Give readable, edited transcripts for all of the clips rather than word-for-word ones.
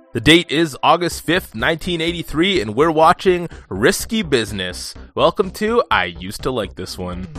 The date is August 5th, 1983, and we're watching Risky Business. Welcome to I Used to Like This One.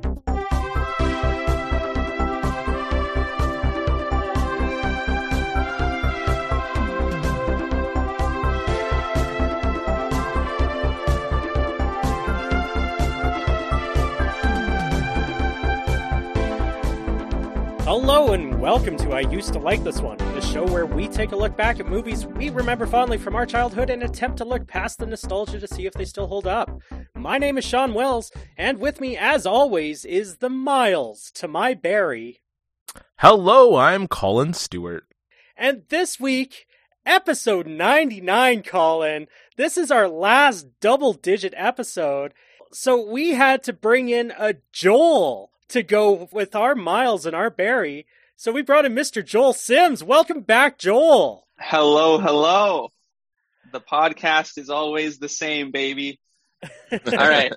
Hello and welcome to I Used to Like This One, the show where we take a look back at movies we remember fondly from our childhood and attempt to look past the nostalgia to see if they still hold up. My name is Sean Wells, and with me, as always, is the Miles to my Barry. Hello, I'm Colin Stewart. And this week, episode 99, Colin. This is our last double-digit episode, so we had to bring in a Joel to go with our Miles and our Barry. So we brought in Mr. Joel Sims. Welcome back, Joel. Hello. The podcast is always the same, baby. All right.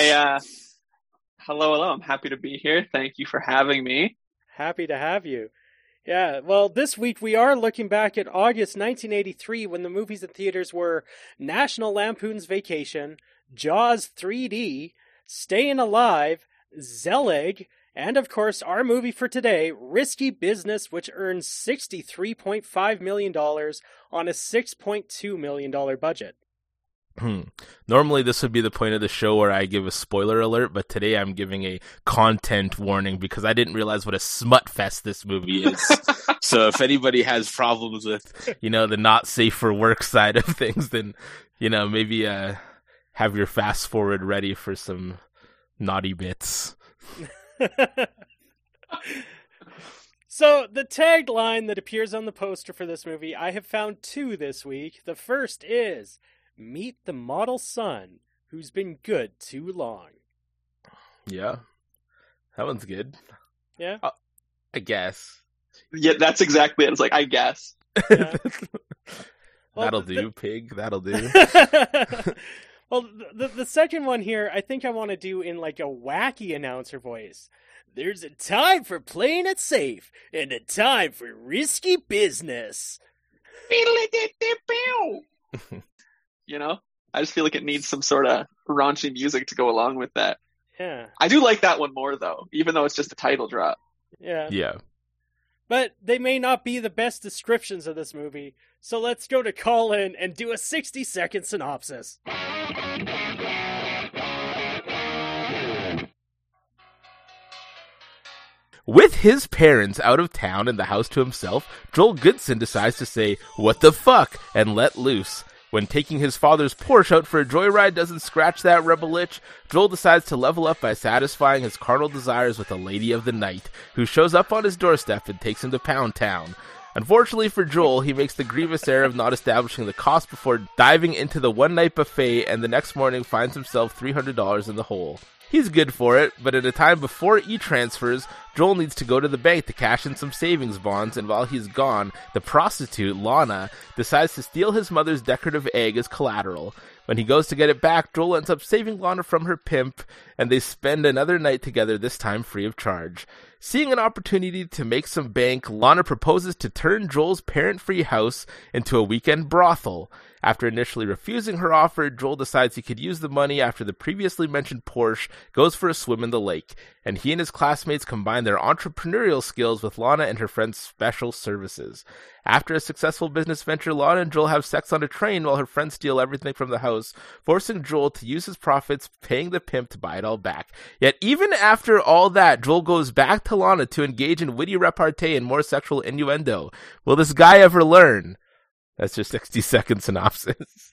Hello. I'm happy to be here. Thank you for having me. Happy to have you. Yeah, well, this week we are looking back at August 1983 when the movies in theaters were National Lampoon's Vacation, Jaws 3D, Staying Alive, Zelig, and of course our movie for today, Risky Business, which earned $63.5 million on a $6.2 million budget. Normally this would be the point of the show where I give a spoiler alert, but today I'm giving a content warning because I didn't realize what a smut fest this movie is. So if anybody has problems with, the not safe for work side of things, then, maybe have your fast forward ready for some naughty bits. So the tagline that appears on the poster for this movie, I have found two this week. The first is, "Meet the model son who's been good too long." Yeah, that one's good. Yeah, I guess. Yeah, that's exactly it. It's like, I guess. Yeah. That'll do, pig. That'll do. Well, the second one here, I think I want to do in like a wacky announcer voice. There's a time for playing it safe and a time for risky business. I just feel like it needs some sort of raunchy music to go along with that. Yeah. I do like that one more, though, even though it's just a title drop. Yeah. Yeah. But they may not be the best descriptions of this movie, so let's go to Colin and do a 60-second synopsis. With his parents out of town and the house to himself, Joel Goodson decides to say, "What the fuck?" and let loose. When taking his father's Porsche out for a joyride doesn't scratch that rebel itch, Joel decides to level up by satisfying his carnal desires with a lady of the night, who shows up on his doorstep and takes him to Pound Town. Unfortunately for Joel, he makes the grievous error of not establishing the cost before diving into the one-night buffet, and the next morning finds himself $300 in the hole. He's good for it, but at a time before e-transfers, Joel needs to go to the bank to cash in some savings bonds, and while he's gone, the prostitute, Lana, decides to steal his mother's decorative egg as collateral. When he goes to get it back, Joel ends up saving Lana from her pimp, and they spend another night together, this time free of charge. Seeing an opportunity to make some bank, Lana proposes to turn Joel's parent-free house into a weekend brothel. After initially refusing her offer, Joel decides he could use the money after the previously mentioned Porsche goes for a swim in the lake, and he and his classmates combine their entrepreneurial skills with Lana and her friend's special services. After a successful business venture, Lana and Joel have sex on a train while her friends steal everything from the house, forcing Joel to use his profits, paying the pimp to buy it all back. Yet even after all that, Joel goes back to Lana to engage in witty repartee and more sexual innuendo. Will this guy ever learn? That's your 60-second synopsis.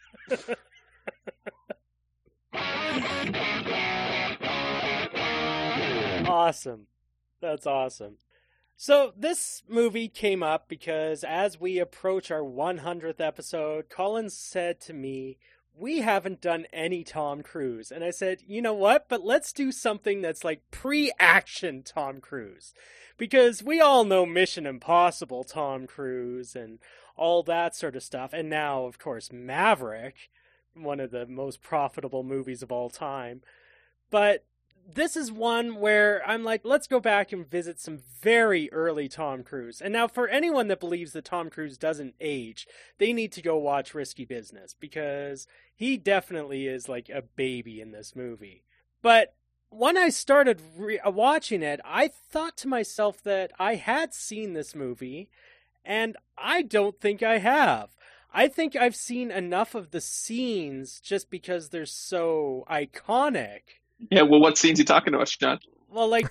Awesome. That's awesome. So this movie came up because as we approach our 100th episode, Colin said to me, "We haven't done any Tom Cruise." And I said, you know what? But let's do something that's like pre-action Tom Cruise. Because we all know Mission Impossible Tom Cruise and all that sort of stuff. And now, of course, Maverick, one of the most profitable movies of all time. But this is one where I'm like, let's go back and visit some very early Tom Cruise. And now for anyone that believes that Tom Cruise doesn't age, they need to go watch Risky Business, because he definitely is like a baby in this movie. But when I started watching it, I thought to myself that I had seen this movie, and I don't think I have. I think I've seen enough of the scenes just because they're so iconic. Yeah, well, what scenes you talking to us, John? Well, like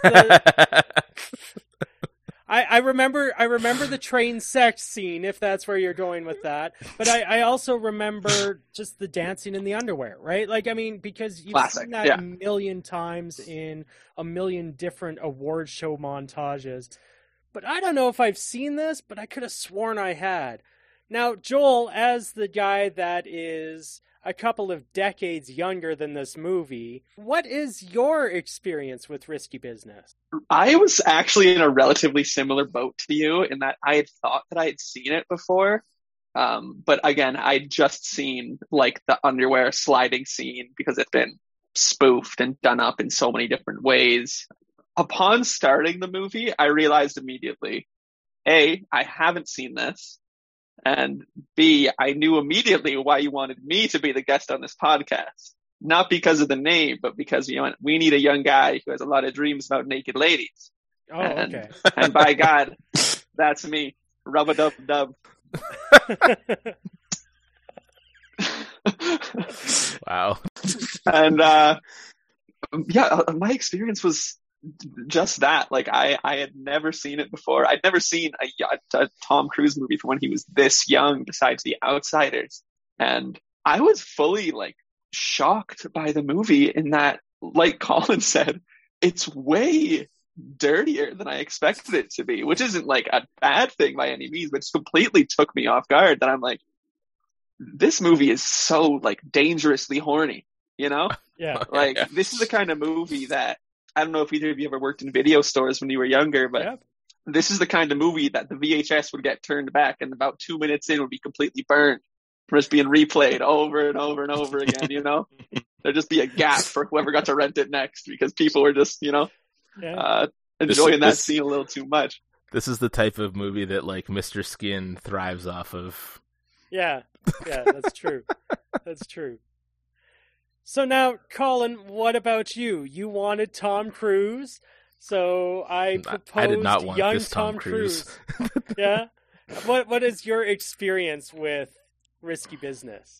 I remember the train sex scene, if that's where you're going with that. But I also remember just the dancing in the underwear, right? Like, I mean, because you've seen that a million times in a million different award show montages. But I don't know if I've seen this, but I could have sworn I had. Now, Joel, as the guy that is a couple of decades younger than this movie, what is your experience with Risky Business? I was actually in a relatively similar boat to you in that I had thought that I had seen it before. But again, I'd just seen like the underwear sliding scene because it's been spoofed and done up in so many different ways. Upon starting the movie, I realized immediately, A, I haven't seen this. And B, I knew immediately why you wanted me to be the guest on this podcast. Not because of the name, but because, you know, we need a young guy who has a lot of dreams about naked ladies. Oh, okay. And by God, that's me. Rub-a-dub-dub. Wow. And, my experience was just that. Like, I had never seen it before. I'd never seen a Tom Cruise movie from when he was this young, besides The Outsiders. And I was fully, like, shocked by the movie in that, like Colin said, it's way dirtier than I expected it to be, which isn't, like, a bad thing by any means, but just completely took me off guard that I'm like, this movie is so, like, dangerously horny, you know? Yeah. Like, this is the kind of movie that, I don't know if either of you ever worked in video stores when you were younger, but This is the kind of movie that the VHS would get turned back and about 2 minutes in would be completely burned from just being replayed over and over and over again, you know? There'd just be a gap for whoever got to rent it next because people were just, you know, enjoying that scene a little too much. This is the type of movie that, like, Mr. Skin thrives off of. Yeah, that's true. That's true. So now, Colin, what about you? You wanted Tom Cruise, so I proposed I did not want young this Tom Cruise. Yeah? What is your experience with Risky Business?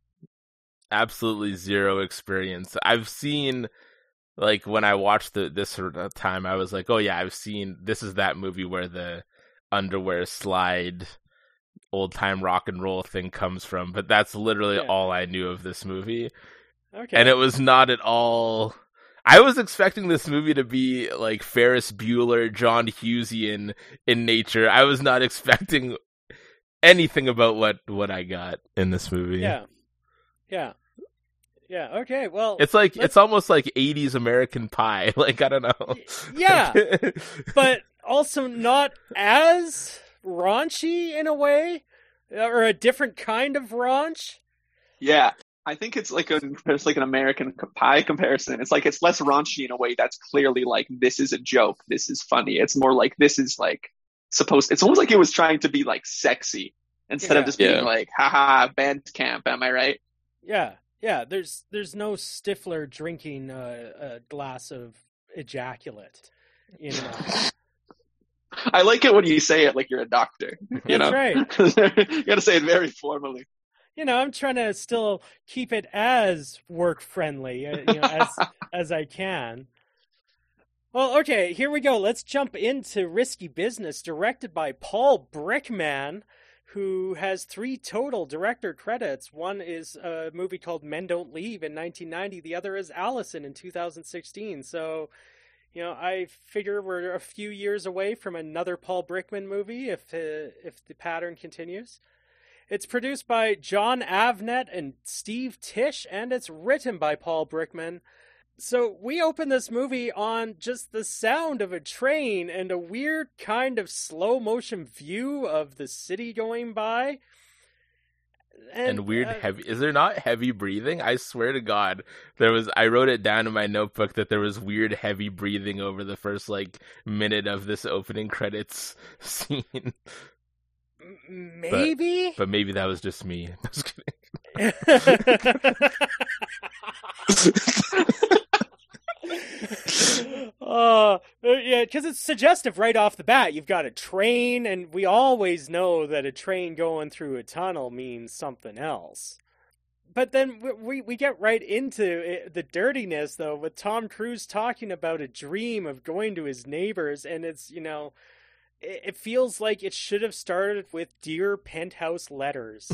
Absolutely zero experience. I've seen, like, when I watched this time, I was like, oh yeah, I've seen, this is that movie where the underwear slide old time rock and roll thing comes from, but that's literally all I knew of this movie. Okay. And it was not at all. I was expecting this movie to be like Ferris Bueller, John Hughesian in nature. I was not expecting anything about what I got in this movie. Yeah. Okay. Well, it's like it's almost like 80s American Pie. Like, I don't know. Yeah, but also not as raunchy in a way, or a different kind of raunch. Yeah. I think it's like an American Pie comparison. It's like, it's less raunchy in a way that's clearly like, this is a joke, this is funny. It's more like, this is like it's almost like it was trying to be like sexy instead of just being like, haha, band camp, am I right? Yeah. There's no Stifler drinking a glass of ejaculate, you know. I like it when you say it like you're a doctor. You know? Right. You gotta say it very formally. You know, I'm trying to still keep it as work friendly, as I can. Well, okay, here we go. Let's jump into Risky Business, directed by Paul Brickman, who has 3 total director credits. One is a movie called Men Don't Leave in 1990. The other is Allison in 2016. So, you know, I figure we're a few years away from another Paul Brickman movie if the pattern continues. It's produced by John Avnet and Steve Tisch, and it's written by Paul Brickman. So we open this movie on just the sound of a train and a weird kind of slow motion view of the city going by. And weird heavy. Is there not heavy breathing? I swear to God, I wrote it down in my notebook that there was weird heavy breathing over the first minute of this opening credits scene. Maybe, but maybe that was just me. I was kidding. Yeah, because it's suggestive right off the bat. You've got a train, and we always know that a train going through a tunnel means something else. But then we get right into the dirtiness, though, with Tom Cruise talking about a dream of going to his neighbors, and it's, it feels like it should have started with Dear Penthouse Letters.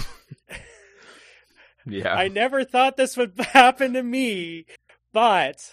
Yeah. I never thought this would happen to me, but...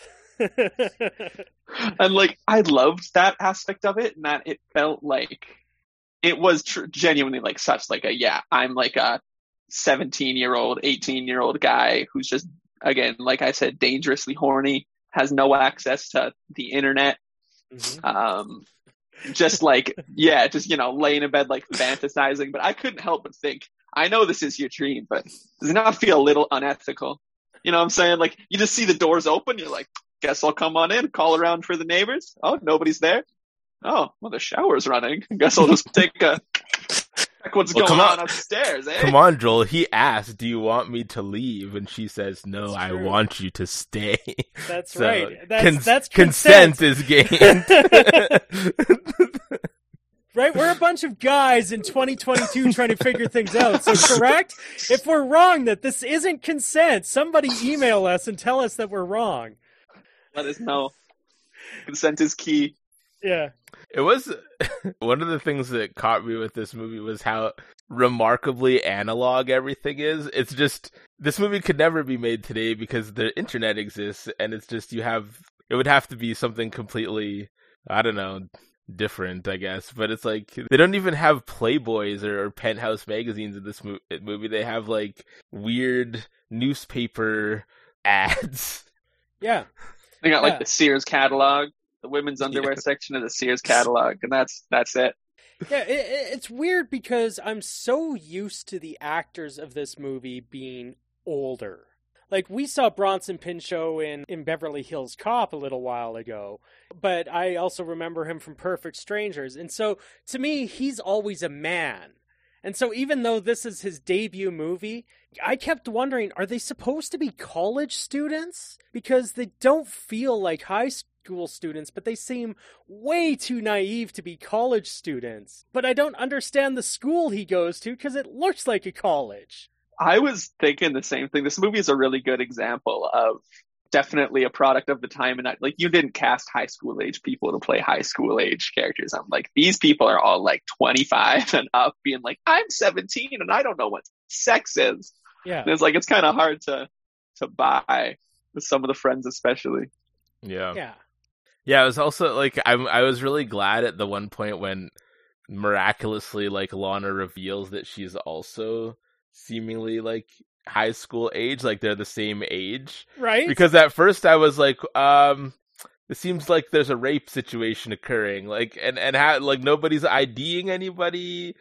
And I loved that aspect of it, and that it felt like it was genuinely such I'm a 17-year-old, 18-year-old guy who's just, again, like I said, dangerously horny, has no access to the internet. Mm-hmm. Just laying in bed fantasizing. But I couldn't help but think, I know this is your dream, but does it not feel a little unethical? You know what I'm saying? You just see the doors open, you're like, guess I'll come on in, call around for the neighbors. Oh, nobody's there. Oh, well, the shower's running. Guess I'll just check what's going on upstairs, eh? Come on, Joel. He asked, do you want me to leave? And she says, no, I want you to stay. That's so right. That's consent is gained. Right? We're a bunch of guys in 2022 trying to figure things out. So correct? If we're wrong that this isn't consent, somebody email us and tell us that we're wrong. Let us know. Consent is key. Yeah. It was one of the things that caught me with this movie was how remarkably analog everything is. It's just, this movie could never be made today because the internet exists, and it's just, it would have to be something completely, I don't know, different, I guess. But it's they don't even have Playboys or Penthouse magazines in this movie. They have weird newspaper ads. Yeah. They got the Sears catalog, the women's underwear section of the Sears catalog, and that's it. Yeah, it's weird because I'm so used to the actors of this movie being older. We saw Bronson Pinchot in Beverly Hills Cop a little while ago, but I also remember him from Perfect Strangers. And so, to me, he's always a man. And so even though this is his debut movie, I kept wondering, are they supposed to be college students? Because they don't feel like high school students, but they seem way too naive to be college students. But I don't understand the school he goes to because it looks like a college. I was thinking the same thing. This movie is a really good example of definitely a product of the time. And you didn't cast high school age people to play high school age characters. I'm these people are all 25 and up being I'm 17 and I don't know what sex is. Yeah. And it's kind of hard to buy with some of the friends, especially. Yeah. Yeah. Yeah. It was also I was really glad at the one point when miraculously Lana reveals that she's also seemingly high school age, they're the same age, right? Because at first I was it seems like there's a rape situation occurring, and how nobody's IDing anybody,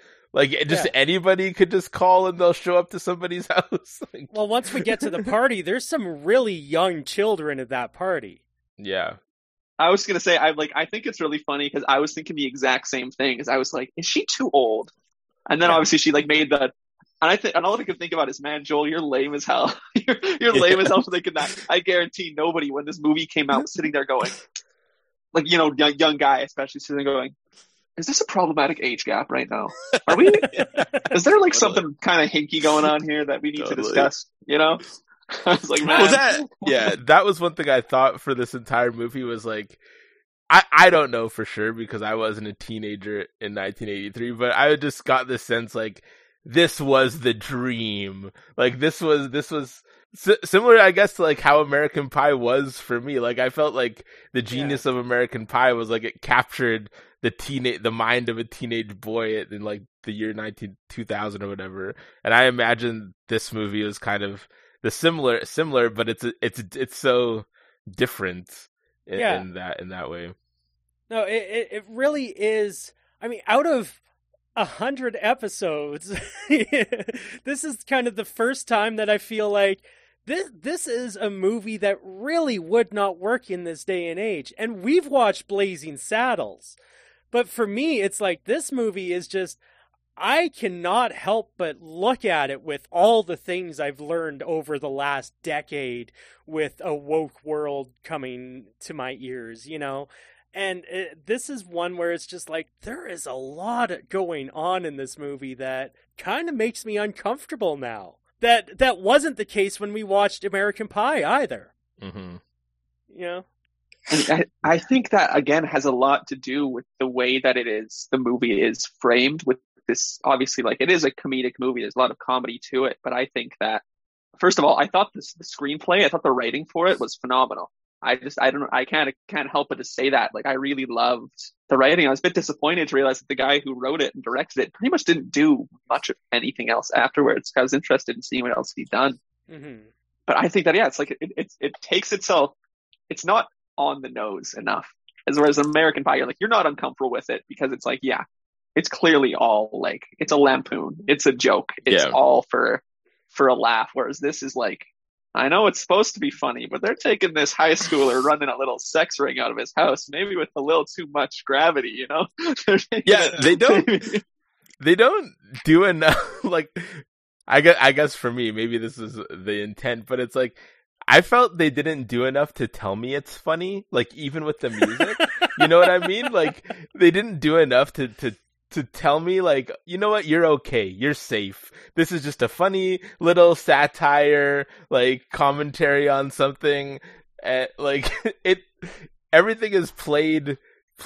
anybody could just call and they'll show up to somebody's house. Well, once we get to the party, there's some really young children at that party. Yeah. I was gonna say, I think it's really funny because I was thinking the exact same thing. Is I was is she too old? And then obviously she made the. And all I could think about is, man, Joel, you're lame as hell. you're lame as hell for thinking that. I guarantee nobody, when this movie came out, was sitting there going, young guy especially, sitting there going, is this a problematic age gap right now? Are we? Is there something kind of hinky going on here that we need to discuss? I was man. Well, that was one thing I thought for this entire movie was I don't know for sure because I wasn't a teenager in 1983, but I just got this sense this was the dream. This was similar, I guess, to how American Pie was for me. I felt the genius of American Pie was it captured the mind of a teenage boy in the year 2000 or whatever. And I imagine this movie was kind of the similar, but it's so different in that way. No, it really is. I mean, out of 100 episodes, this is kind of the first time that I feel like this is a movie that really would not work in this day and age. And we've watched Blazing Saddles. But for me, it's like this movie is just, I cannot help but look at it with all the things I've learned over the last decade with a woke world coming to my ears, you know? And this is one where it's just like, there is a lot going on in this movie that kind of makes me uncomfortable now. That wasn't the case when we watched American Pie either. Mm-hmm. You know? I think that, again, has a lot to do with the way that the movie is framed with this. Obviously, like, it is a comedic movie. There's a lot of comedy to it. But I think that, first of all, I thought the screenplay, I thought the writing for it was phenomenal. I don't know. I can't help but to say that. Like, I really loved the writing. I was a bit disappointed to realize that the guy who wrote it and directed it pretty much didn't do much of anything else afterwards. I was interested in seeing what else he'd done. Mm-hmm. But I think that, yeah, it's like it takes itself. It's not on the nose enough. Whereas American Pie, you're not uncomfortable with it because it's like, yeah, it's clearly all like, it's a lampoon. It's a joke. It's all for a laugh. Whereas this is like, I know it's supposed to be funny, but they're taking this high schooler running a little sex ring out of his house, maybe with a little too much gravity, you know? Yeah, they don't do enough. Like, I guess for me, maybe this is the intent, but it's like, I felt they didn't do enough to tell me it's funny, like, even with the music. You know what I mean? Like, they didn't do enough to tell me, like, you know what, you're okay, you're safe. This is just a funny little satire, like, commentary on something. Like, everything is played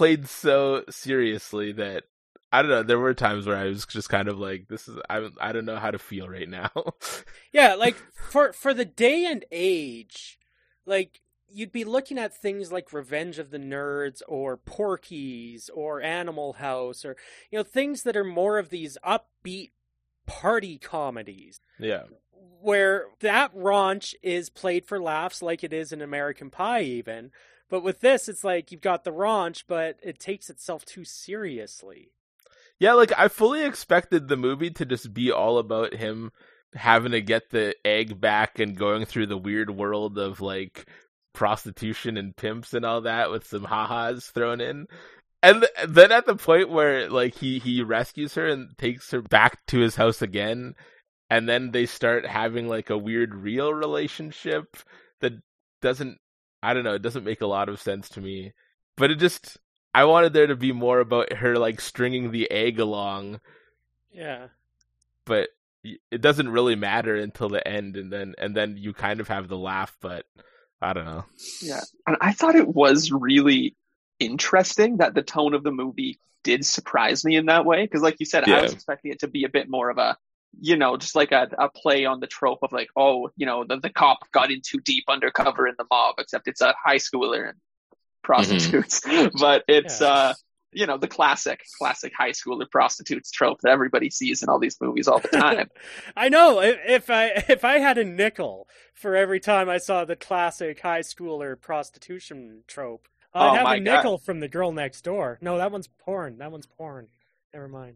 so seriously that, I don't know, there were times where I was just kind of like, I don't know how to feel right now. Yeah, like, for the day and age, like, you'd be looking at things like Revenge of the Nerds or Porky's or Animal House, or, you know, things that are more of these upbeat party comedies. Yeah. Where that raunch is played for laughs like it is in American Pie even. But with this, it's like you've got the raunch, but it takes itself too seriously. Yeah, like, I fully expected the movie to just be all about him having to get the egg back and going through the weird world of, like, prostitution and pimps and all that with some ha-has thrown in. And then at the point where, like, he rescues her and takes her back to his house again, and then they start having, like, a weird real relationship that doesn't, I don't know, it doesn't make a lot of sense to me. But I wanted there to be more about her, like, stringing the egg along. Yeah. But it doesn't really matter until the end, and then you kind of have the laugh, but I don't know. Yeah. And I thought it was really interesting that the tone of the movie did surprise me in that way. Because like you said, I was expecting it to be a bit more of a, you know, just like a play on the trope of like, oh, you know, the cop got in too deep undercover in the mob, except it's a high schooler and prostitutes. Mm-hmm. But it's, you know, the classic high schooler prostitutes trope that everybody sees in all these movies all the time. I know. If I had a nickel for every time I saw the classic high schooler prostitution trope, I'd have a nickel from The Girl Next Door. No, that one's porn. Never mind.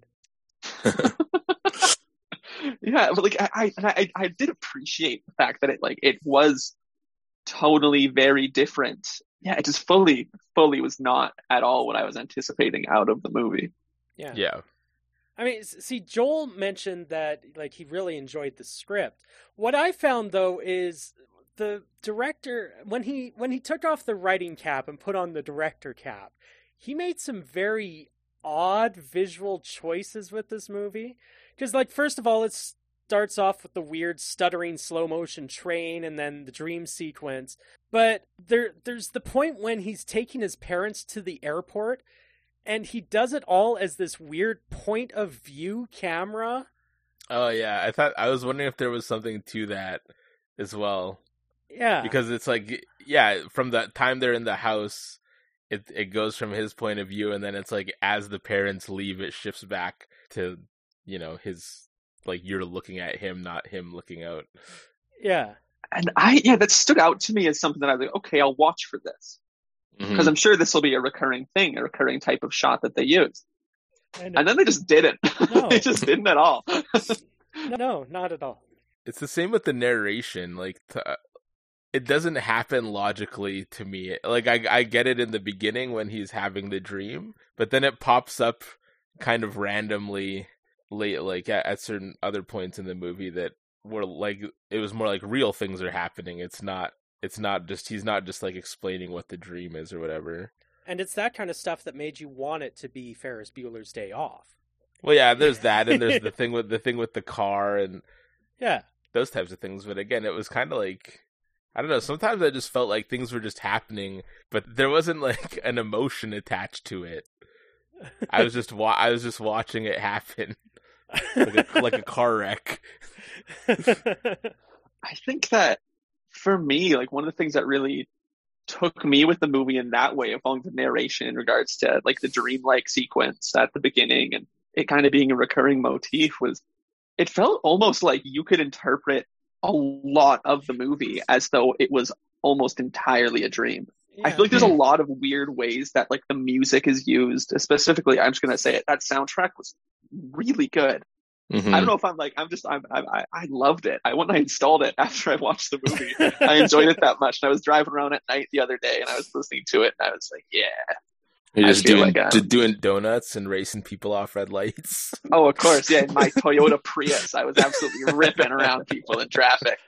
Yeah, but like I did appreciate the fact that it was totally very different. Yeah, it just fully was not at all what I was anticipating out of the movie. Yeah. I mean, see, Joel mentioned that like he really enjoyed the script. What I found though is the director, when he took off the writing cap and put on the director cap, he made some very odd visual choices with this movie. Because, like, first of all, it starts off with the weird stuttering slow motion train and then the dream sequence. But there's the point when he's taking his parents to the airport, and he does it all as this weird point of view camera. Oh yeah, I was wondering if there was something to that as well. Yeah, because it's like, yeah, from the time they're in the house, it goes from his point of view, and then it's like as the parents leave, it shifts back to, you know, his, like, you're looking at him, not him looking out. Yeah. And that stood out to me as something that I was like, okay, I'll watch for this. Because I'm sure this will be a recurring thing, a recurring type of shot that they use. I know. And then they just didn't. No. They just didn't at all. No, not at all. It's the same with the narration. Like, it doesn't happen logically to me. Like, I get it in the beginning when he's having the dream, but then it pops up kind of randomly late, like at certain other points in the movie that were like, it was more like real things are happening. It's not just, he's not just like explaining what the dream is or whatever. And it's that kind of stuff that made you want it to be Ferris Bueller's Day Off. Well, yeah, there's that, and there's the thing with the car and Yeah. those types of things. But again, it was kind of like, I don't know. Sometimes I just felt like things were just happening, but there wasn't like an emotion attached to it. I was just watching it happen, like a car wreck. I think that for me, like one of the things that really took me with the movie in that way, along the narration in regards to like the dreamlike sequence at the beginning and it kind of being a recurring motif, was it felt almost like you could interpret a lot of the movie as though it was almost entirely a dream. Yeah. I feel like there's a lot of weird ways that like the music is used. Specifically, I'm just gonna say it. That soundtrack was really good. Mm-hmm. I don't know if I loved it. I went and I installed it after I watched the movie. I enjoyed it that much. And I was driving around at night the other day and I was listening to it and I was like, yeah. You're just doing donuts and racing people off red lights. Oh, of course. Yeah. In my Toyota Prius, I was absolutely ripping around people in traffic.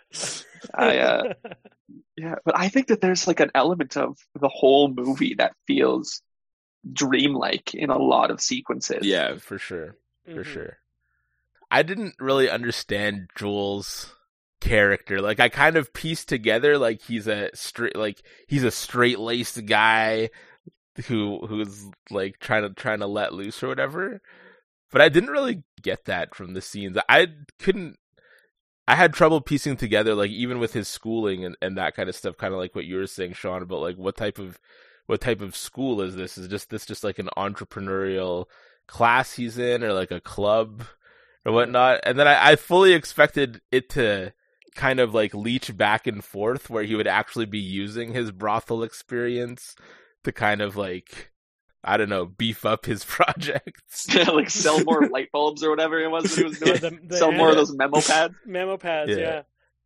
Yeah, but I think that there's like an element of the whole movie that feels dreamlike in a lot of sequences. Yeah, for sure. For sure. I didn't really understand Joel's character. Like, I kind of pieced together like he's a straight-laced guy who's like trying to let loose or whatever. But I didn't really get that from the scenes. I had trouble piecing together, like, even with his schooling and that kind of stuff, kind of like what you were saying, Sean, about like what type of school is this? Is this just like an entrepreneurial class he's in, or like a club or whatnot? And then I fully expected it to kind of like leech back and forth, where he would actually be using his brothel experience to kind of like, I don't know, beef up his projects. Like sell more light bulbs or whatever it was that he was doing. Sell more of those memo pads. Memo pads, yeah.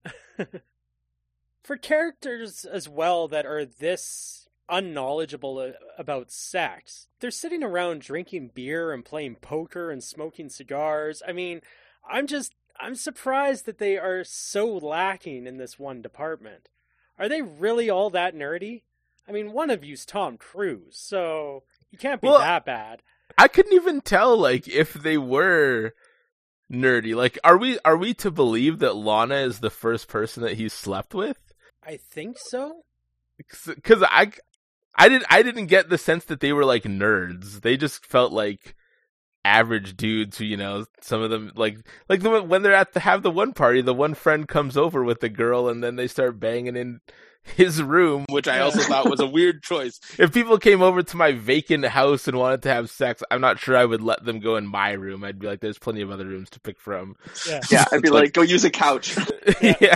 For characters as well that are this unknowledgeable about sex, they're sitting around drinking beer and playing poker and smoking cigars. I mean, I'm surprised that they are so lacking in this one department. Are they really all that nerdy? I mean, one of you's Tom Cruise, so you can't be that bad. I couldn't even tell, like, if they were nerdy. Like, are we to believe that Lana is the first person that he's slept with? I think so. Because I didn't get the sense that they were like nerds. They just felt like average dudes who, you know, some of them like when they're have the one party, the one friend comes over with the girl and then they start banging in his room, which I also thought was a weird choice. If people came over to my vacant house and wanted to have sex, I'm not sure I would let them go in my room. I'd be like, there's plenty of other rooms to pick from. Yeah, I'd be like, go use a couch. Yeah.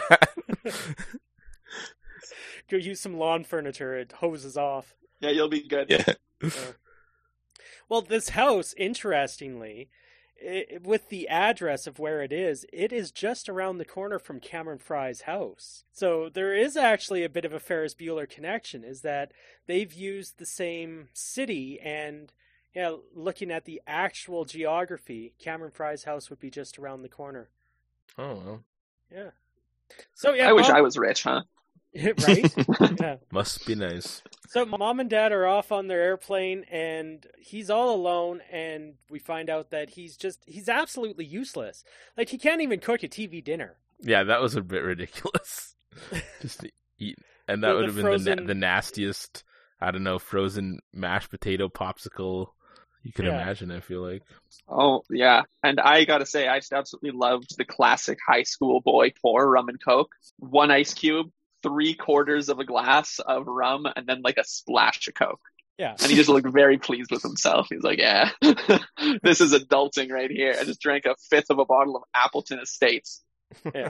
Go use some lawn furniture. It hoses off. Yeah, you'll be good. Yeah. Well, this house, interestingly, with the address of where it is just around the corner from Cameron Fry's house. So there is actually a bit of a Ferris Bueller connection, is that they've used the same city, and looking at the actual geography, Cameron Fry's house would be just around the corner. Oh, well. Yeah. So I wish I was rich, huh? Right? Yeah. Must be nice. So Mom and Dad are off on their airplane, and he's all alone, and we find out that he's absolutely useless. Like, he can't even cook a TV dinner. Yeah, that was a bit ridiculous. Just to eat. And that would have been the nastiest, I don't know, frozen mashed potato popsicle you can imagine, I feel like. Oh, yeah. And I gotta say, I just absolutely loved the classic high school boy pour rum and Coke. 1 ice cube, 3/4 of a glass of rum, and then like a splash of Coke. Yeah. And he just looked very pleased with himself. He's like, yeah, this is adulting right here. I just drank 1/5 of a bottle of Appleton Estates. Yeah.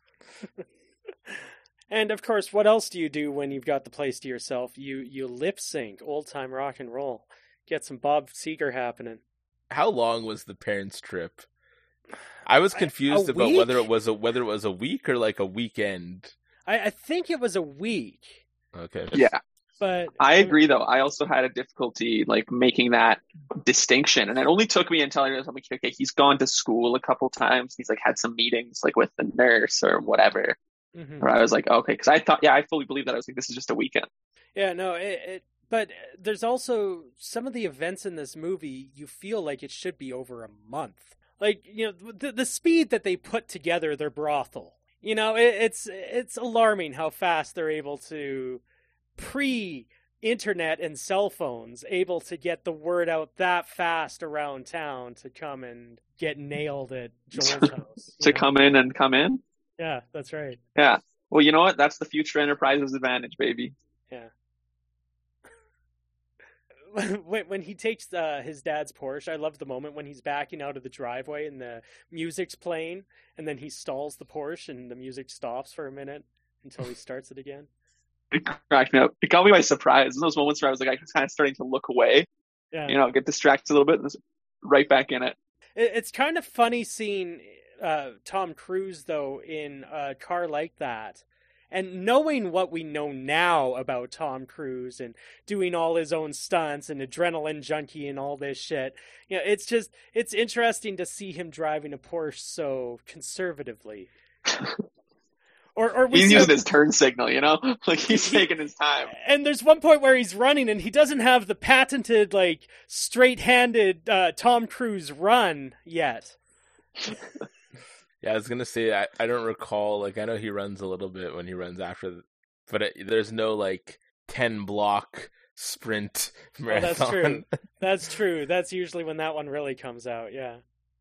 And of course, what else do you do when you've got the place to yourself? You lip sync old time rock and roll. Get some Bob Seger happening. how long was the parents' trip? I was confused about week? whether it was a week or like a weekend. I think it was a week. Okay. Yeah. But I agree, though. I also had a difficulty like making that distinction, and it only took me until I realized, I'm like, okay, he's gone to school a couple times. He's like had some meetings like with the nurse or whatever. Mhm. Where I was like, okay, because I thought, yeah, I fully believe that. I was like, this is just a weekend. Yeah, no, but there's also some of the events in this movie you feel like it should be over a month. Like, you know, the speed that they put together their brothel. You know, it's alarming how fast they're able to, pre-internet and cell phones, able to get the word out that fast around town to come and get nailed at Joel's house. To come in and come in? Yeah, that's right. Yeah. Well, you know what? That's the future Enterprise's advantage, baby. Yeah. When he takes his dad's Porsche, I love the moment when he's backing out of the driveway and the music's playing, and then he stalls the Porsche and the music stops for a minute until he starts it again. It cracked me up. It got me by surprise. In those moments where I was like, I was kind of starting to look away, Yeah. you know, get distracted a little bit, and was right back in it. It's kind of funny seeing Tom Cruise, though, in a car like that. And knowing what we know now about Tom Cruise and doing all his own stunts and adrenaline junkie and all this shit, you know, it's interesting to see him driving a Porsche so conservatively. Or He's using his turn signal, you know? Like, he's taking his time. And there's one point where he's running and he doesn't have the patented, like, straight-handed Tom Cruise run yet. Yeah, I was gonna say I don't recall. Like, I know he runs a little bit when he runs after, but there's no like 10-block sprint marathon. Oh, that's true. That's true. That's usually when that one really comes out. Yeah.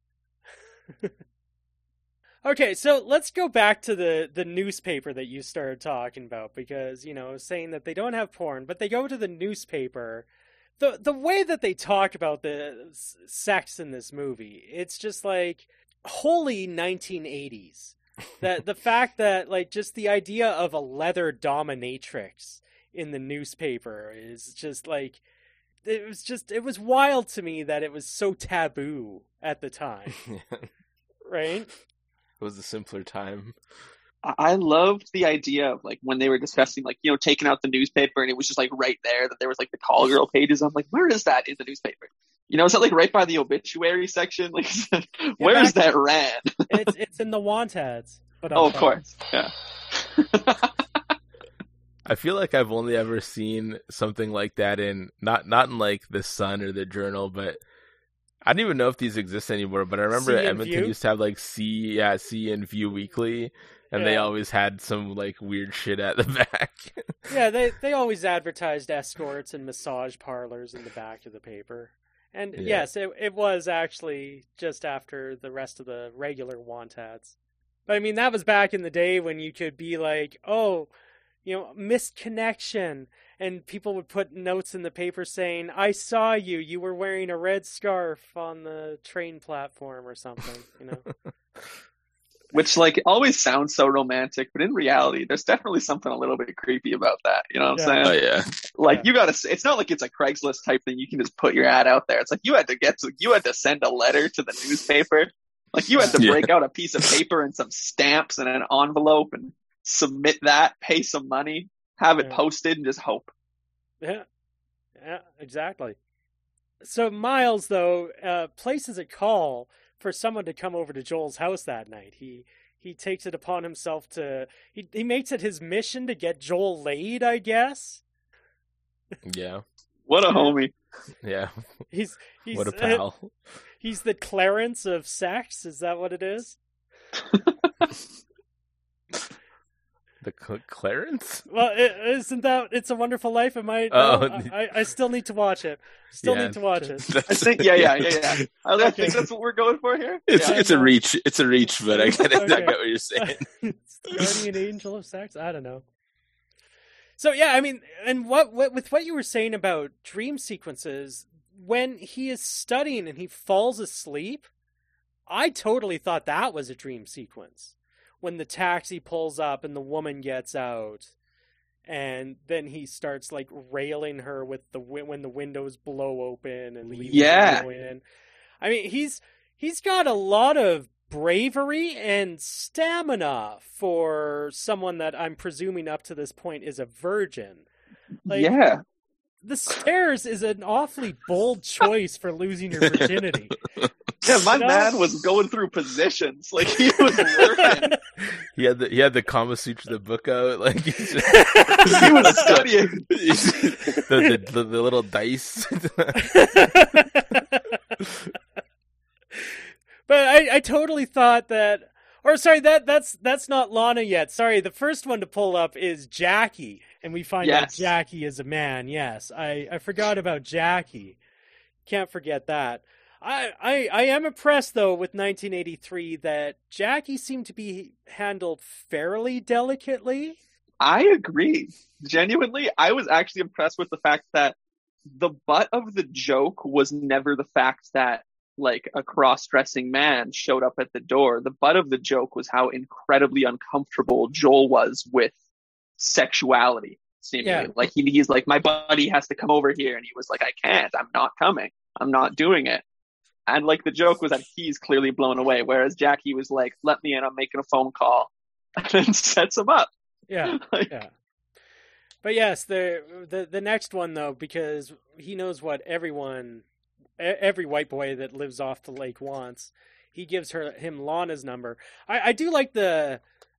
Okay, so let's go back to the newspaper that you started talking about, because, you know, saying that they don't have porn, but they go to the newspaper. The way that they talk about the sex in this movie, it's just like wholly 1980s. That the fact that, like, just the idea of a leather dominatrix in the newspaper is just like, it was wild to me that it was so taboo at the time. Right? It was a simpler time. I loved the idea of, like, when they were discussing, like, you know, taking out the newspaper, and it was just, like, right there that there was, like, the call girl pages. I'm like, where is that in the newspaper? You know, is that, like, right by the obituary section? Like, where is that ran? It's in the want ads. But oh, of course. Yeah. I feel like I've only ever seen something like that in, not in, like, the Sun or the Journal, but I don't even know if these exist anymore, but I remember Edmonton used to have, like, C and View Weekly, and they always had some, like, weird shit at the back. Yeah, they always advertised escorts and massage parlors in the back of the paper. And yes, it was actually just after the rest of the regular want ads. But I mean, that was back in the day when you could be like, oh, you know, missed connection. And people would put notes in the paper saying, I saw you. You were wearing a red scarf on the train platform or something, you know? Which, like, always sounds so romantic, but in reality, there's definitely something a little bit creepy about that. You know what I'm saying? Oh, yeah. Like, you gotta, it's not like it's a Craigslist type thing. You can just put your ad out there. It's like, you had to send a letter to the newspaper. Like, you had to break out a piece of paper and some stamps and an envelope and submit that, pay some money, have it posted, and just hope. Yeah, exactly. So Miles, though, places a call for someone to come over to Joel's house that night. He takes it upon himself to... He makes it his mission to get Joel laid, I guess? Yeah. What a homie. Yeah. He's what a pal. He's the Clarence of sex, is that what it is? The Clarence? Well, isn't that It's a Wonderful Life? I still need to watch it. Need to watch it. I think, yeah. I think that's what we're going for here. It's a reach. It's a reach, but I get what you're saying. Guardian Angel of Sex? I don't know. So yeah, I mean, and what with what you were saying about dream sequences, when he is studying and he falls asleep, I totally thought that was a dream sequence. When the taxi pulls up and the woman gets out, and then he starts, like, railing her with when the windows blow open and leaving her in. I mean, he's got a lot of bravery and stamina for someone that I'm presuming up to this point is a virgin. Like, yeah. The stairs is an awfully bold choice for losing your virginity. Yeah, my man was going through positions. Like, he was working. He had the Kama Sutra, the book out. Like, he was studying. the little dice. But I totally thought that, or sorry, that's not Lana yet. Sorry, the first one to pull up is Jackie, and we find out Jackie is a man. Yes, I forgot about Jackie. Can't forget that. I am impressed though with 1983 that Jackie seemed to be handled fairly delicately. I agree. Genuinely, I was actually impressed with the fact that the butt of the joke was never the fact that like a cross-dressing man showed up at the door. The butt of the joke was how incredibly uncomfortable Joel was with sexuality. Seemingly. Yeah. Like he's like, my buddy has to come over here, and he was like, I can't. I'm not coming. I'm not doing it. And like the joke was that he's clearly blown away, whereas Jackie was like, let me in, I'm making a phone call, and then sets him up. Yeah, yeah. But yes, the next one though, because he knows what every white boy that lives off the lake wants. He gives him Lana's number. I do like the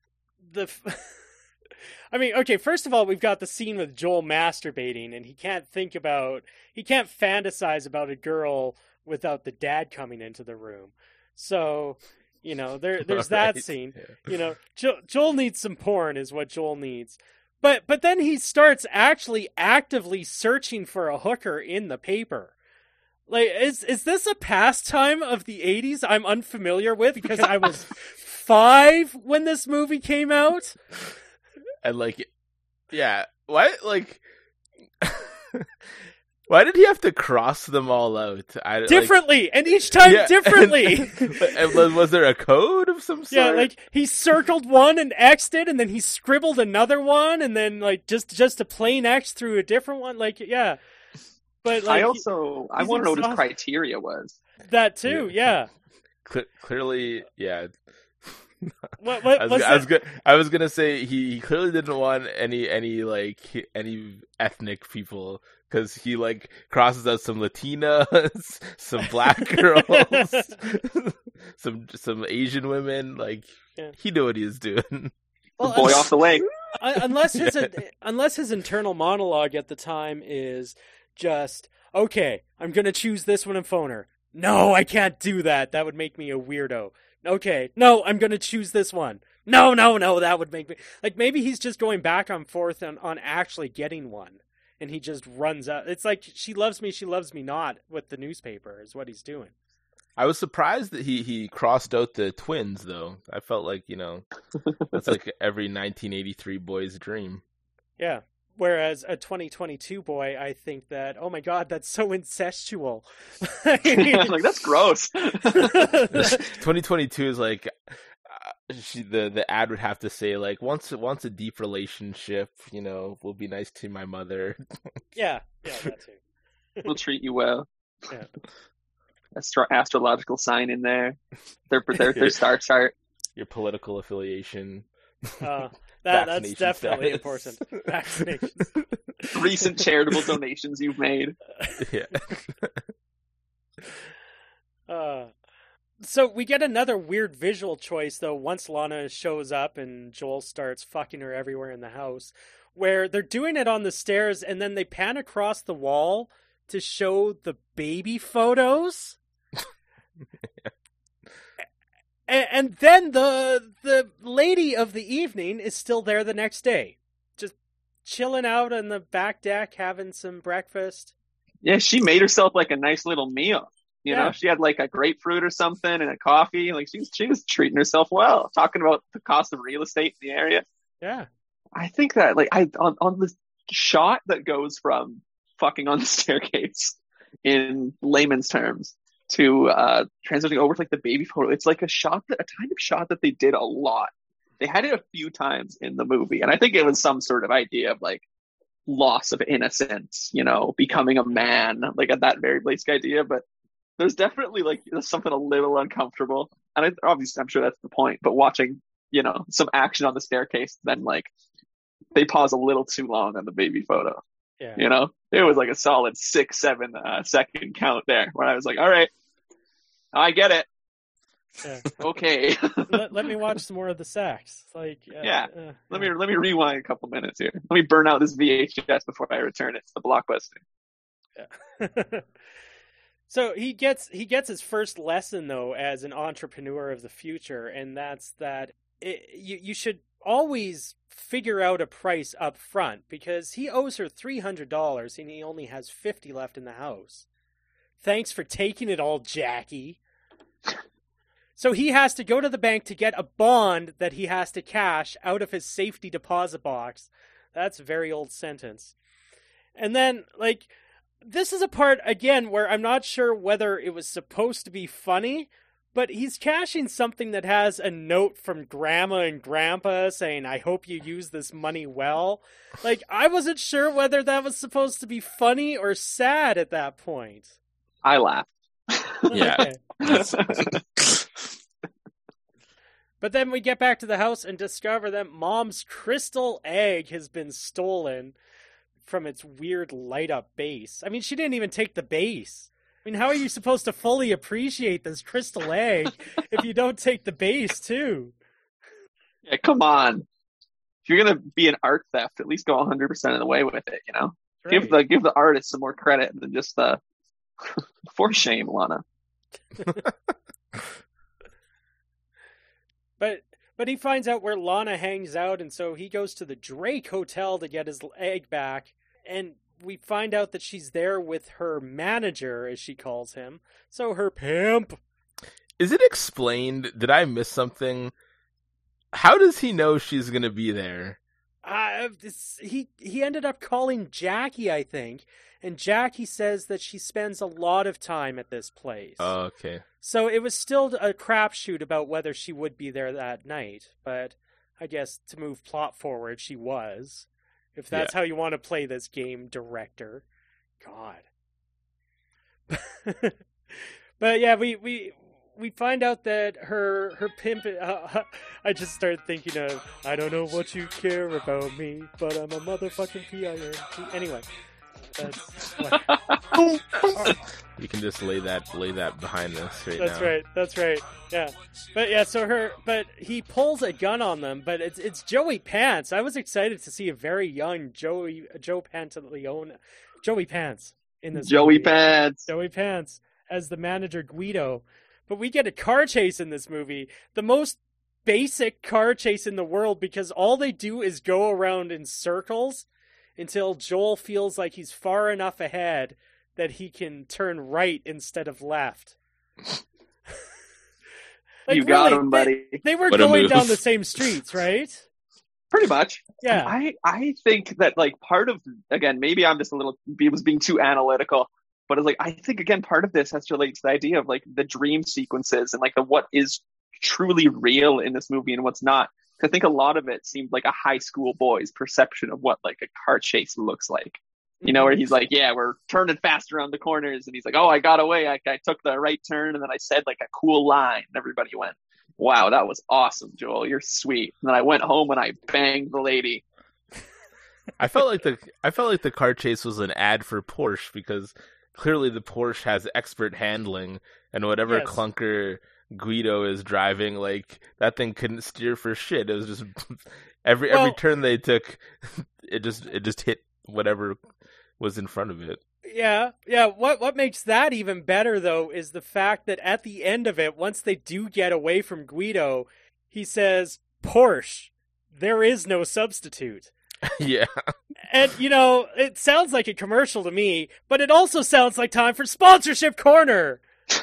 I mean, okay, first of all, we've got the scene with Joel masturbating, and he can't fantasize about a girl without the dad coming into the room. So, you know, there's that scene. Yeah. You know, Joel needs some porn is what Joel needs. But then he starts actually actively searching for a hooker in the paper. Like, is this a pastime of the 80s I'm unfamiliar with because I was 5 when this movie came out? And like, yeah, why? Like, why did he have to cross them all out? Differently, and each time differently. And was there a code of some sort? Yeah, like he circled one and X'd it, and then he scribbled another one, and then like just a plain X through a different one. Like, yeah. But like, I want to know what his criteria was. That too, yeah. Clearly, yeah. What I was gonna say he clearly didn't want any ethnic people, because he like crosses out some Latinas, some black girls, some Asian women. Like, he knew what he was doing. Well, boy off the lake. Unless his internal monologue at the time is just, okay, I'm gonna choose this one and phone her. No, I can't do that. That would make me a weirdo. Okay, no, I'm going to choose this one. No, that would make me... Like, maybe he's just going back and forth on actually getting one, and he just runs out. It's like, she loves me not, with the newspaper, is what he's doing. I was surprised that he crossed out the twins, though. I felt like, you know, that's like every 1983 boy's dream. Yeah. Whereas a 2022 boy, I think that, oh my god, that's so incestual. Like, that's gross. 2022 is like, the ad would have to say, like, once a deep relationship, you know, will be nice to my mother. Yeah, that too. We'll treat you well. Yeah. Astrological sign in there. Their star chart. Your political affiliation. That's definitely important. Vaccinations. Recent charitable donations you've made. Yeah. So we get another weird visual choice, though, once Lana shows up and Joel starts fucking her everywhere in the house, where they're doing it on the stairs, and then they pan across the wall to show the baby photos. Yeah. And then the lady of the evening is still there the next day, just chilling out on the back deck, having some breakfast. Yeah, she made herself like a nice little meal. You know, she had like a grapefruit or something and a coffee. Like, she was treating herself well, talking about the cost of real estate in the area. Yeah. I think that, like, on the shot that goes from fucking on the staircase in layman's terms to transitioning over to like the baby photo, it's like a kind of shot that they did a lot. They had it a few times in the movie, and I think it was some sort of idea of like loss of innocence, you know, becoming a man, like at that very basic idea. But there's definitely like there's something a little uncomfortable, and obviously I'm sure that's the point. But watching, some action on the staircase, then like they pause a little too long on the baby photo. Yeah. It was like a solid 6-7 second count there where I was like, all right, I get it. Yeah. Okay. let me watch some more of the sex. Like, let me rewind a couple minutes here. Let me burn out this VHS before I return it to the Blockbuster. Yeah. So he gets his first lesson though as an entrepreneur of the future, and that's that you should always figure out a price up front, because he owes her $300 and he only has $50 left in the house. Thanks for taking it all, Jackie. So he has to go to the bank to get a bond that he has to cash out of his safety deposit box. That's a very old sentence. And then, like, this is a part, again, where I'm not sure whether it was supposed to be funny, but he's cashing something that has a note from Grandma and Grandpa saying, I hope you use this money well. Like, I wasn't sure whether that was supposed to be funny or sad at that point. I laughed. Yeah. But then we get back to the house and discover that Mom's crystal egg has been stolen from its weird light-up base. I mean, she didn't even take the base. I mean, how are you supposed to fully appreciate this crystal egg if you don't take the base, too? Yeah, come on. If you're going to be an art theft, at least go 100% of the way with it, Right. Give the artist some more credit than just for shame, Lana. But he finds out where Lana hangs out, and so he goes to the Drake Hotel to get his egg back, and we find out that she's there with her manager, as she calls him. So her pimp. Is it explained? Did I miss something? How does he know she's going to be there? He ended up calling Jackie, I think, and Jackie says that she spends a lot of time at this place. Oh, okay. So it was still a crapshoot about whether she would be there that night, but I guess to move plot forward, she was. If that's how you want to play this game, director. God. But yeah, we find out that her pimp... I just started thinking of, I don't know what you care about me, but I'm a motherfucking PIMP. Anyway. That's what... You can just lay that behind us right That's now. right. That's right. Yeah. But yeah, but he pulls a gun on them, but it's Joey Pants. I was excited to see a very young Joe Pantaleone, Joey Pants in this Joey movie. Pants. Joey Pants as the manager Guido. But we get a car chase in this movie. The most basic car chase in the world, because all they do is go around in circles until Joel feels like he's far enough ahead that he can turn right instead of left. Like, you got him, buddy. They were going down the same streets, right? Pretty much. Yeah. I think that, like, part of, again, maybe I'm just was being too analytical, but it's like, I think, again, part of this has to relate to the idea of, like, the dream sequences and, like, what is truly real in this movie and what's not. I think a lot of it seemed like a high school boy's perception of what, like, a car chase looks like. Where he's like, yeah, we're turning fast around the corners. And he's like, oh, I got away. I took the right turn. And then I said, like, a cool line. And everybody went, wow, that was awesome, Joel. You're sweet. And then I went home and I banged the lady. I felt like the car chase was an ad for Porsche, because clearly the Porsche has expert handling, and whatever clunker Guido is driving, like, that thing couldn't steer for shit. It was just every turn they took, it just hit whatever was in front of it. Yeah. What makes that even better, though, is the fact that at the end of it, once they do get away from Guido, he says, Porsche, there is no substitute. Yeah. And, it sounds like a commercial to me, but it also sounds like time for Sponsorship Corner.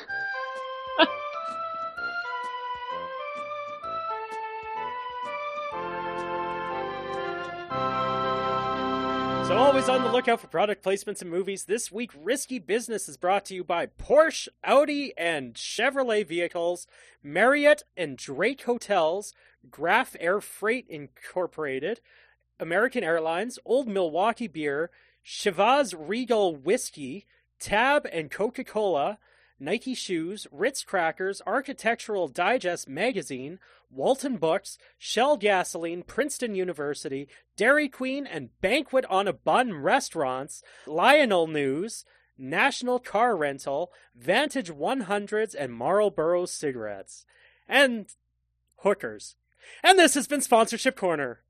So always on the lookout for product placements in movies. This week, Risky Business is brought to you by Porsche, Audi, and Chevrolet Vehicles, Marriott and Drake Hotels, Graf Air Freight Incorporated, American Airlines, Old Milwaukee Beer, Chivas Regal Whiskey, Tab and Coca-Cola, Nike Shoes, Ritz Crackers, Architectural Digest Magazine, Walton Books, Shell Gasoline, Princeton University, Dairy Queen, and Banquet on a Bun Restaurants, Lionel News, National Car Rental, Vantage 100s, and Marlboro Cigarettes. And hookers. And this has been Sponsorship Corner.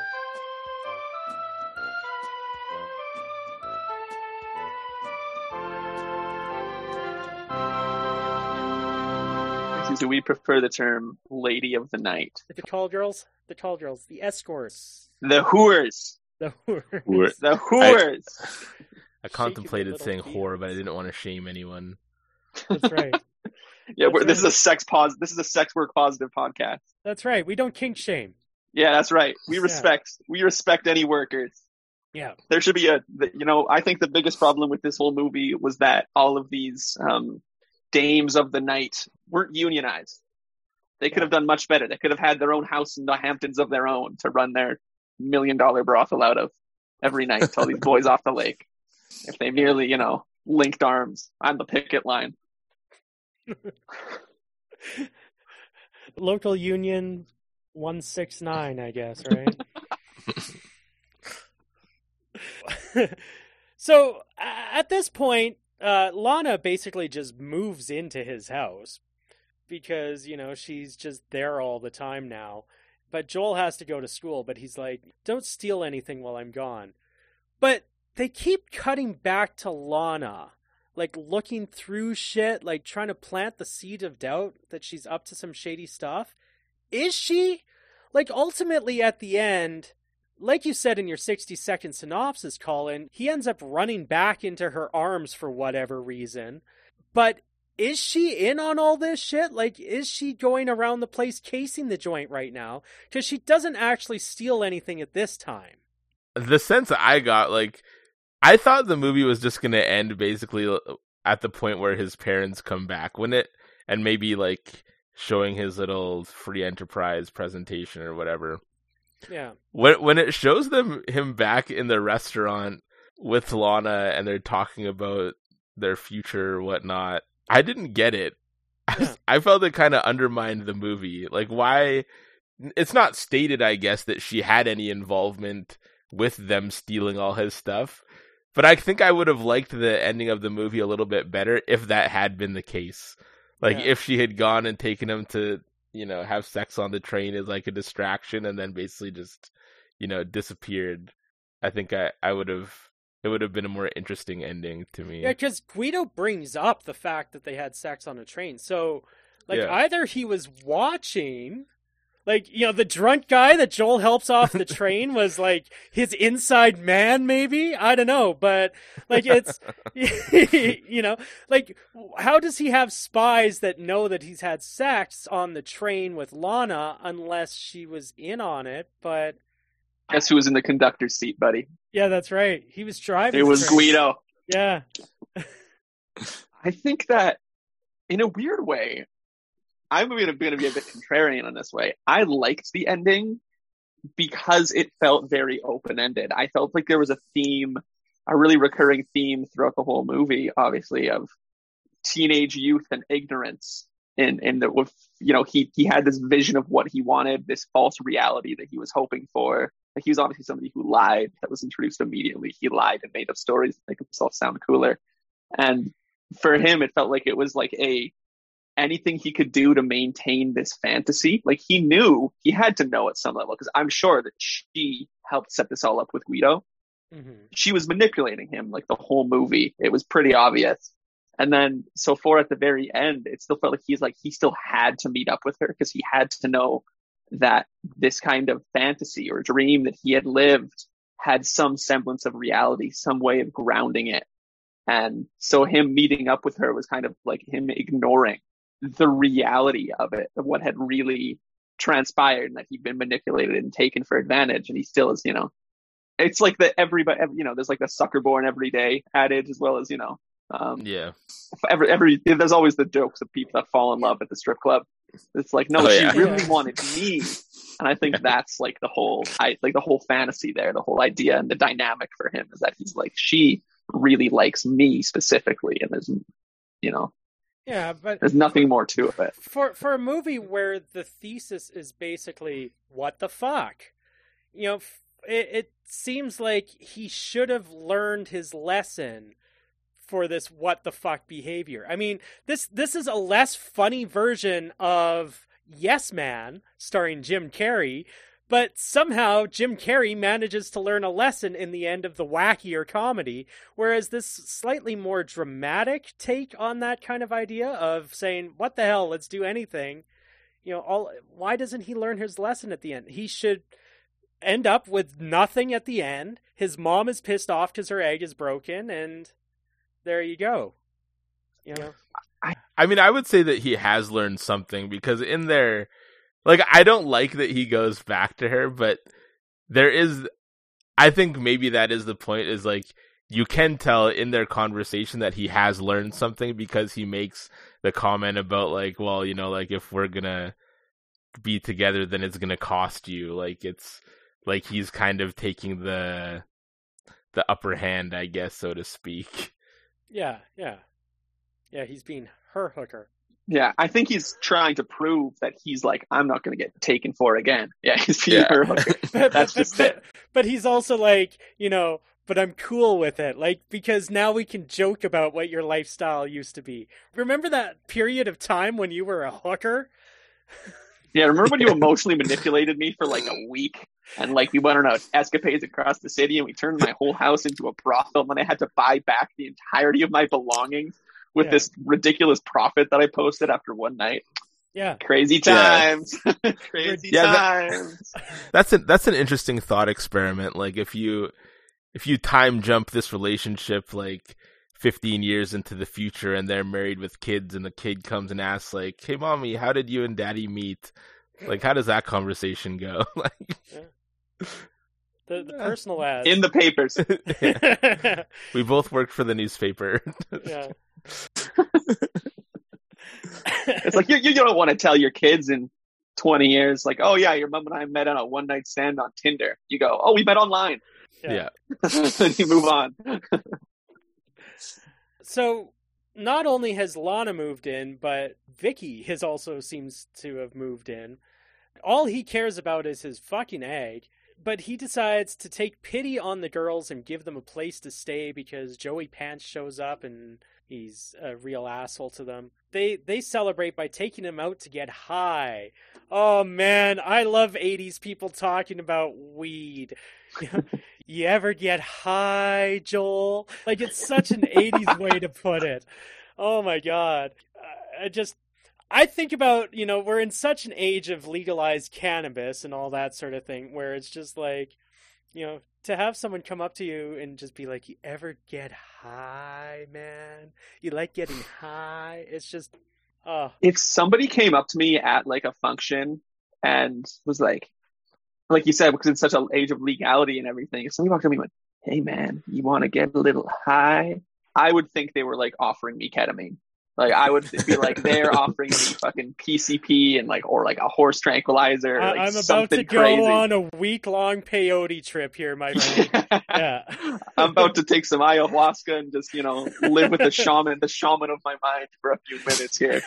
Do we prefer the term Lady of the Night? The call girls? The call girls. The escorts. The whores. The whores. The whores. I contemplated saying whore, but I didn't want to shame anyone. That's right. Yeah, That's this is a sex work positive podcast. That's right. We don't kink shame. Yeah, that's right. We respect any workers. Yeah. There should be I think the biggest problem with this whole movie was that all of these dames of the night weren't unionized. They could have done much better. They could have had their own house in the Hamptons of their own to run their $1 million brothel out of every night to all these boys off the lake. If they merely, linked arms on the picket line. Local union 169, I guess, right? So at this point, Lana basically just moves into his house because, she's just there all the time now. But Joel has to go to school, but he's like, don't steal anything while I'm gone. But they keep cutting back to Lana, like looking through shit, like trying to plant the seed of doubt that she's up to some shady stuff. Is she? Like, ultimately at the end, like you said in your 60-second synopsis, Colin, he ends up running back into her arms for whatever reason. But is she in on all this shit? Like, is she going around the place casing the joint right now? Because she doesn't actually steal anything at this time. The sense I got, I thought the movie was just going to end basically at the point where his parents come back, wouldn't it? And maybe, showing his little free enterprise presentation or whatever. Yeah. When it shows him back in the restaurant with Lana and they're talking about their future or whatnot, I didn't get it. Yeah. I felt it kind of undermined the movie. Why? It's not stated, I guess, that she had any involvement with them stealing all his stuff. But I think I would have liked the ending of the movie a little bit better if that had been the case. If she had gone and taken him to, have sex on the train as a distraction and then basically just, disappeared. I think it would have been a more interesting ending to me. Yeah, because Guido brings up the fact that they had sex on a train. So, either he was watching, the drunk guy that Joel helps off the train was, his inside man, maybe? I don't know. But, it's, how does he have spies that know that he's had sex on the train with Lana unless she was in on it? But guess who was in the conductor's seat, buddy? Yeah, that's right. He was driving. It was Guido. Yeah. I think that, in a weird way, I'm going to be a bit contrarian on this way. I liked the ending because it felt very open-ended. I felt like there was a really recurring theme throughout the whole movie, obviously, of teenage youth and ignorance. And he had this vision of what he wanted, this false reality that he was hoping for. He was obviously somebody who lied. That was introduced immediately. He lied and made up stories to make himself sound cooler. And for him, it felt like it was anything he could do to maintain this fantasy. He knew, he had to know at some level, because I'm sure that she helped set this all up with Guido. Mm-hmm. She was manipulating him the whole movie. It was pretty obvious. And then, so far at the very end, it still felt like he still had to meet up with her because he had to know that this kind of fantasy or dream that he had lived had some semblance of reality, some way of grounding it. And so him meeting up with her was kind of him ignoring the reality of it, of what had really transpired, and that he'd been manipulated and taken for advantage. And he still is, it's everybody, there's the sucker born every day adage, as well as, yeah. There's always the jokes of people that fall in love at the strip club. It's she really wanted me. And I think that's the whole fantasy there, the whole idea and the dynamic for him is that he's she really likes me specifically. And there's, Yeah, but There's nothing more to it. for a movie where the thesis is basically what the fuck, it seems like he should have learned his lesson for this what the fuck behavior. I mean, this is a less funny version of Yes Man starring Jim Carrey, but somehow Jim Carrey manages to learn a lesson in the end of the wackier comedy, whereas this slightly more dramatic take on that kind of idea of saying, what the hell, let's do anything. Why doesn't he learn his lesson at the end? He should end up with nothing at the end. His mom is pissed off because her egg is broken, and there you go. I mean, I would say that he has learned something, because in there, like, I don't like that he goes back to her, but there is, I think maybe that is the point, is like, you can tell in their conversation that he has learned something, because he makes the comment about, like, well, like, if we're gonna be together, then it's gonna cost you. Like, it's like he's kind of taking the upper hand, I guess, so to speak. Yeah, he's being her hooker. Yeah, I think he's trying to prove that he's like, I'm not going to get taken for again. Yeah, he's being her hooker. That's just it. But he's also like, but I'm cool with it. Like, because now we can joke about what your lifestyle used to be. Remember that period of time when you were a hooker? Yeah, remember when you emotionally manipulated me for like a week? And like we went on escapades across the city and we turned my whole house into a brothel, and I had to buy back the entirety of my belongings with this ridiculous profit that I posted after one night. Yeah. Crazy times. Yeah. Crazy times. That's an interesting thought experiment. Like, if you time jump this relationship like 15 years into the future and they're married with kids, and the kid comes and asks, like, hey mommy, how did you and daddy meet? Like, how does that conversation go? The personal ads. In the papers. Yeah. We both worked for the newspaper. Yeah. It's like you don't want to tell your kids in 20 years, like, oh yeah, your mom and I met on a one night stand on Tinder. You go, oh, we met online. Yeah. Then you move on. So not only has Lana moved in, but Vicky has also seems to have moved in. All he cares about is his fucking egg, but he decides to take pity on the girls and give them a place to stay because Joey Pants shows up and he's a real asshole to them. They celebrate by taking him out to get high. Oh man, I love 80s people talking about weed. You ever get high, Joel? Like, it's such an 80s way to put it. Oh my god. I think about, we're in such an age of legalized cannabis and all that sort of thing, where it's just like, to have someone come up to you and just be like, you ever get high, man? You like getting high? It's just, If somebody came up to me at like a function and was like you said, because it's such an age of legality and everything, if somebody walked up to me and went, hey man, you want to get a little high? I would think they were like offering me ketamine. Like, I would be like, they're offering me fucking PCP and like, or like a horse tranquilizer. Or like I'm about to go crazy. on a week-long peyote trip here, my friend. Yeah. I'm about to take some ayahuasca and just, live with the shaman of my mind for a few minutes here.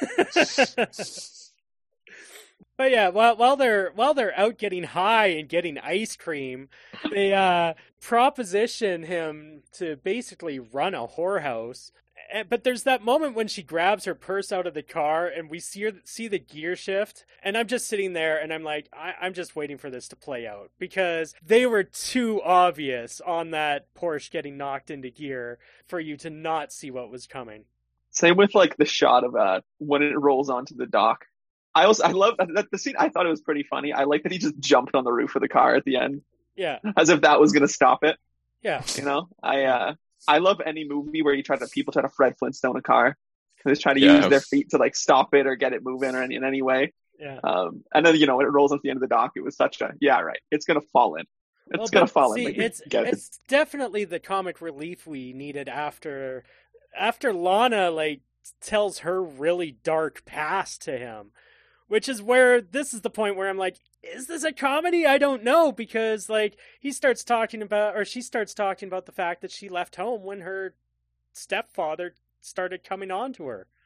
But yeah, while they're out getting high and getting ice cream, they proposition him to basically run a whorehouse. But there's that moment when she grabs her purse out of the car and we see the gear shift, and I'm just sitting there and I'm like, I'm just waiting for this to play out, because they were too obvious on that Porsche getting knocked into gear for you to not see what was coming. Same with like the shot of when it rolls onto the dock. I love that the scene. I thought it was pretty funny. I like that he just jumped on the roof of the car at the end. Yeah. As if that was going to stop it. Yeah. I love any movie where people try to Fred Flintstone a car. They just try to use their feet to like stop it or get it moving or in any way. Yeah. And then, when it rolls onto the end of the dock, it was such a, yeah, right. It's going to fall in. It's going to fall in. Like, it's definitely the comic relief we needed after Lana like tells her really dark past to him. Which is where this is the point where I'm like, is this a comedy? I don't know, because like she starts talking about the fact that she left home when her stepfather started coming on to her.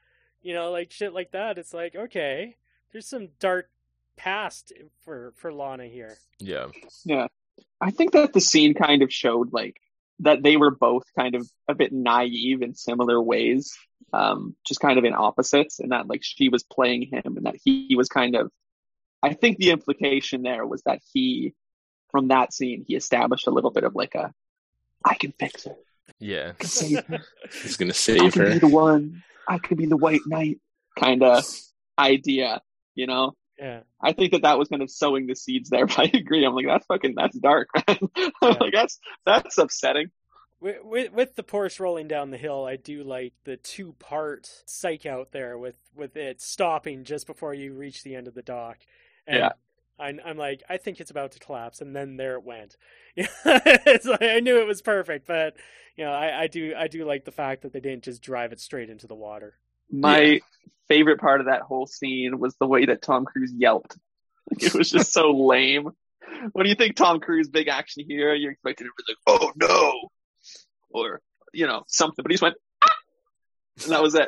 like shit like that. It's like, okay, there's some dark past for Lana here. Yeah. Yeah. I think that the scene kind of showed like that they were both kind of a bit naive in similar ways, just kind of in opposites, and that like she was playing him and that he was kind of, I think the implication there was that from that scene, he established a little bit of like I can fix her. Yeah. I can save her. He's going to I save can her. be the one. I could be the white knight kind of idea, Yeah. I think that was kind of sowing the seeds there, but I agree. I'm like, that's dark, man. Like that's upsetting. With the Porsche rolling down the hill, I do like the 2-part psych out there with it stopping just before you reach the end of the dock. And yeah. I'm like, I think it's about to collapse, and then there it went. It's like, I knew it was perfect, but I do like the fact that they didn't just drive it straight into the water. My favorite part of that whole scene was the way that Tom Cruise yelped. Like, it was just so lame. What do you think, Tom Cruise, big action hero? You're expecting him to be like, oh no, or something, but he just went, ah! And that was it.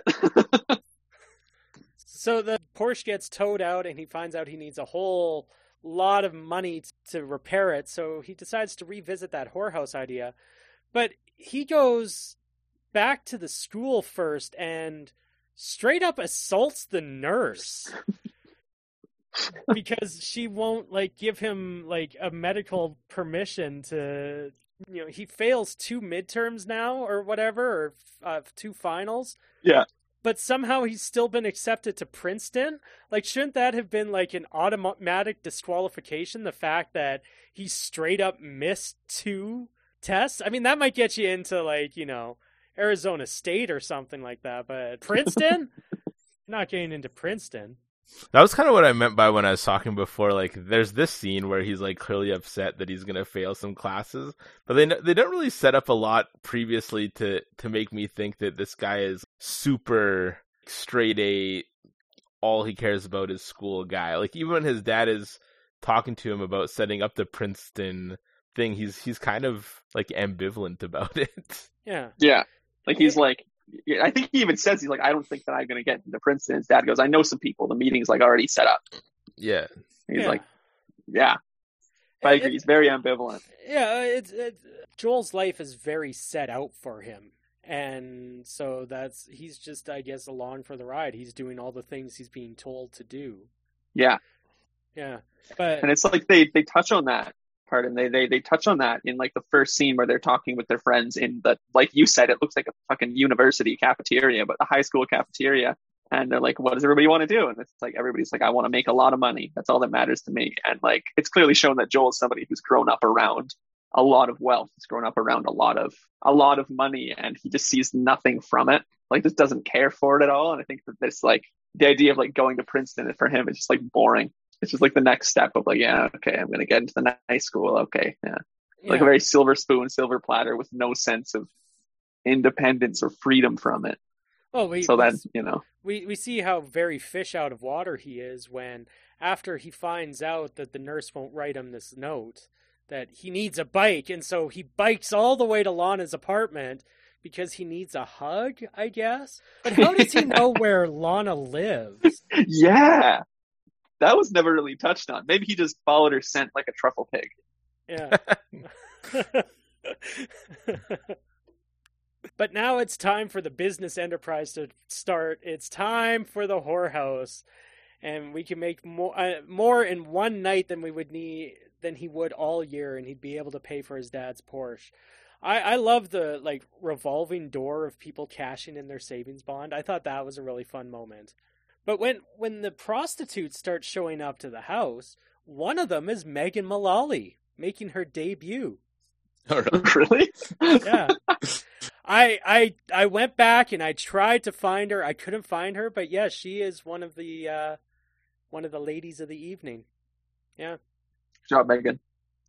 So the Porsche gets towed out, and he finds out he needs a whole lot of money to repair it. So he decides to revisit that whorehouse idea, but he goes back to the school first and straight up assaults the nurse because she won't give him a medical permission to, he fails 2 midterms now or whatever, or 2 finals. Yeah. But somehow he's still been accepted to Princeton. Shouldn't that have been an automatic disqualification? The fact that he straight up missed 2 tests? I mean, that might get you into Arizona State or something like that, but Princeton? Not getting into Princeton. That was kind of what I meant by when I was talking before. There's this scene where he's clearly upset that he's gonna fail some classes, but they don't really set up a lot previously to make me think that this guy is super straight A. All he cares about is school guy. Even when his dad is talking to him about setting up the Princeton thing, he's kind of ambivalent about it. Yeah. Yeah. He's like, I think he even says, he's like, I don't think that I'm going to get into Princeton. His dad goes, I know some people. The meeting's already set up. Yeah. He's like, yeah. I agree. He's very ambivalent. Yeah. It's Joel's life is very set out for him. And so he's just, I guess, along for the ride. He's doing all the things he's being told to do. Yeah. Yeah. And it's they touch on that part, and they touch on that in the first scene where they're talking with their friends in the, like you said, it looks like a fucking university cafeteria, but a high school cafeteria. And they're like, what does everybody want to do? And it's everybody's like, I want to make a lot of money. That's all that matters to me. And it's clearly shown that Joel is somebody who's grown up around a lot of wealth. He's grown up around a lot of money, and he just sees nothing from it. Just doesn't care for it at all. And I think that this the idea of going to Princeton for him is just boring. It's just the next step of yeah, okay, I'm going to get into the nice school. Okay. Yeah. A very silver spoon, silver platter with no sense of independence or freedom from it. Well, we see how very fish out of water he is when, after he finds out that the nurse won't write him this note, that he needs a bike, and so he bikes all the way to Lana's apartment because he needs a hug, I guess. But how does he know where Lana lives? Yeah. That was never really touched on. Maybe he just followed her scent like a truffle pig. Yeah. But now it's time for the business enterprise to start. It's time for the whorehouse. And we can make more in one night than he would all year, and he'd be able to pay for his dad's Porsche. I love the revolving door of people cashing in their savings bond. I thought that was a really fun moment. But when the prostitutes start showing up to the house, one of them is Megan Mullally making her debut. Oh, really? Yeah. I went back and I tried to find her. I couldn't find her, but yes, she is one of the ladies of the evening. Yeah. Good job, Megan.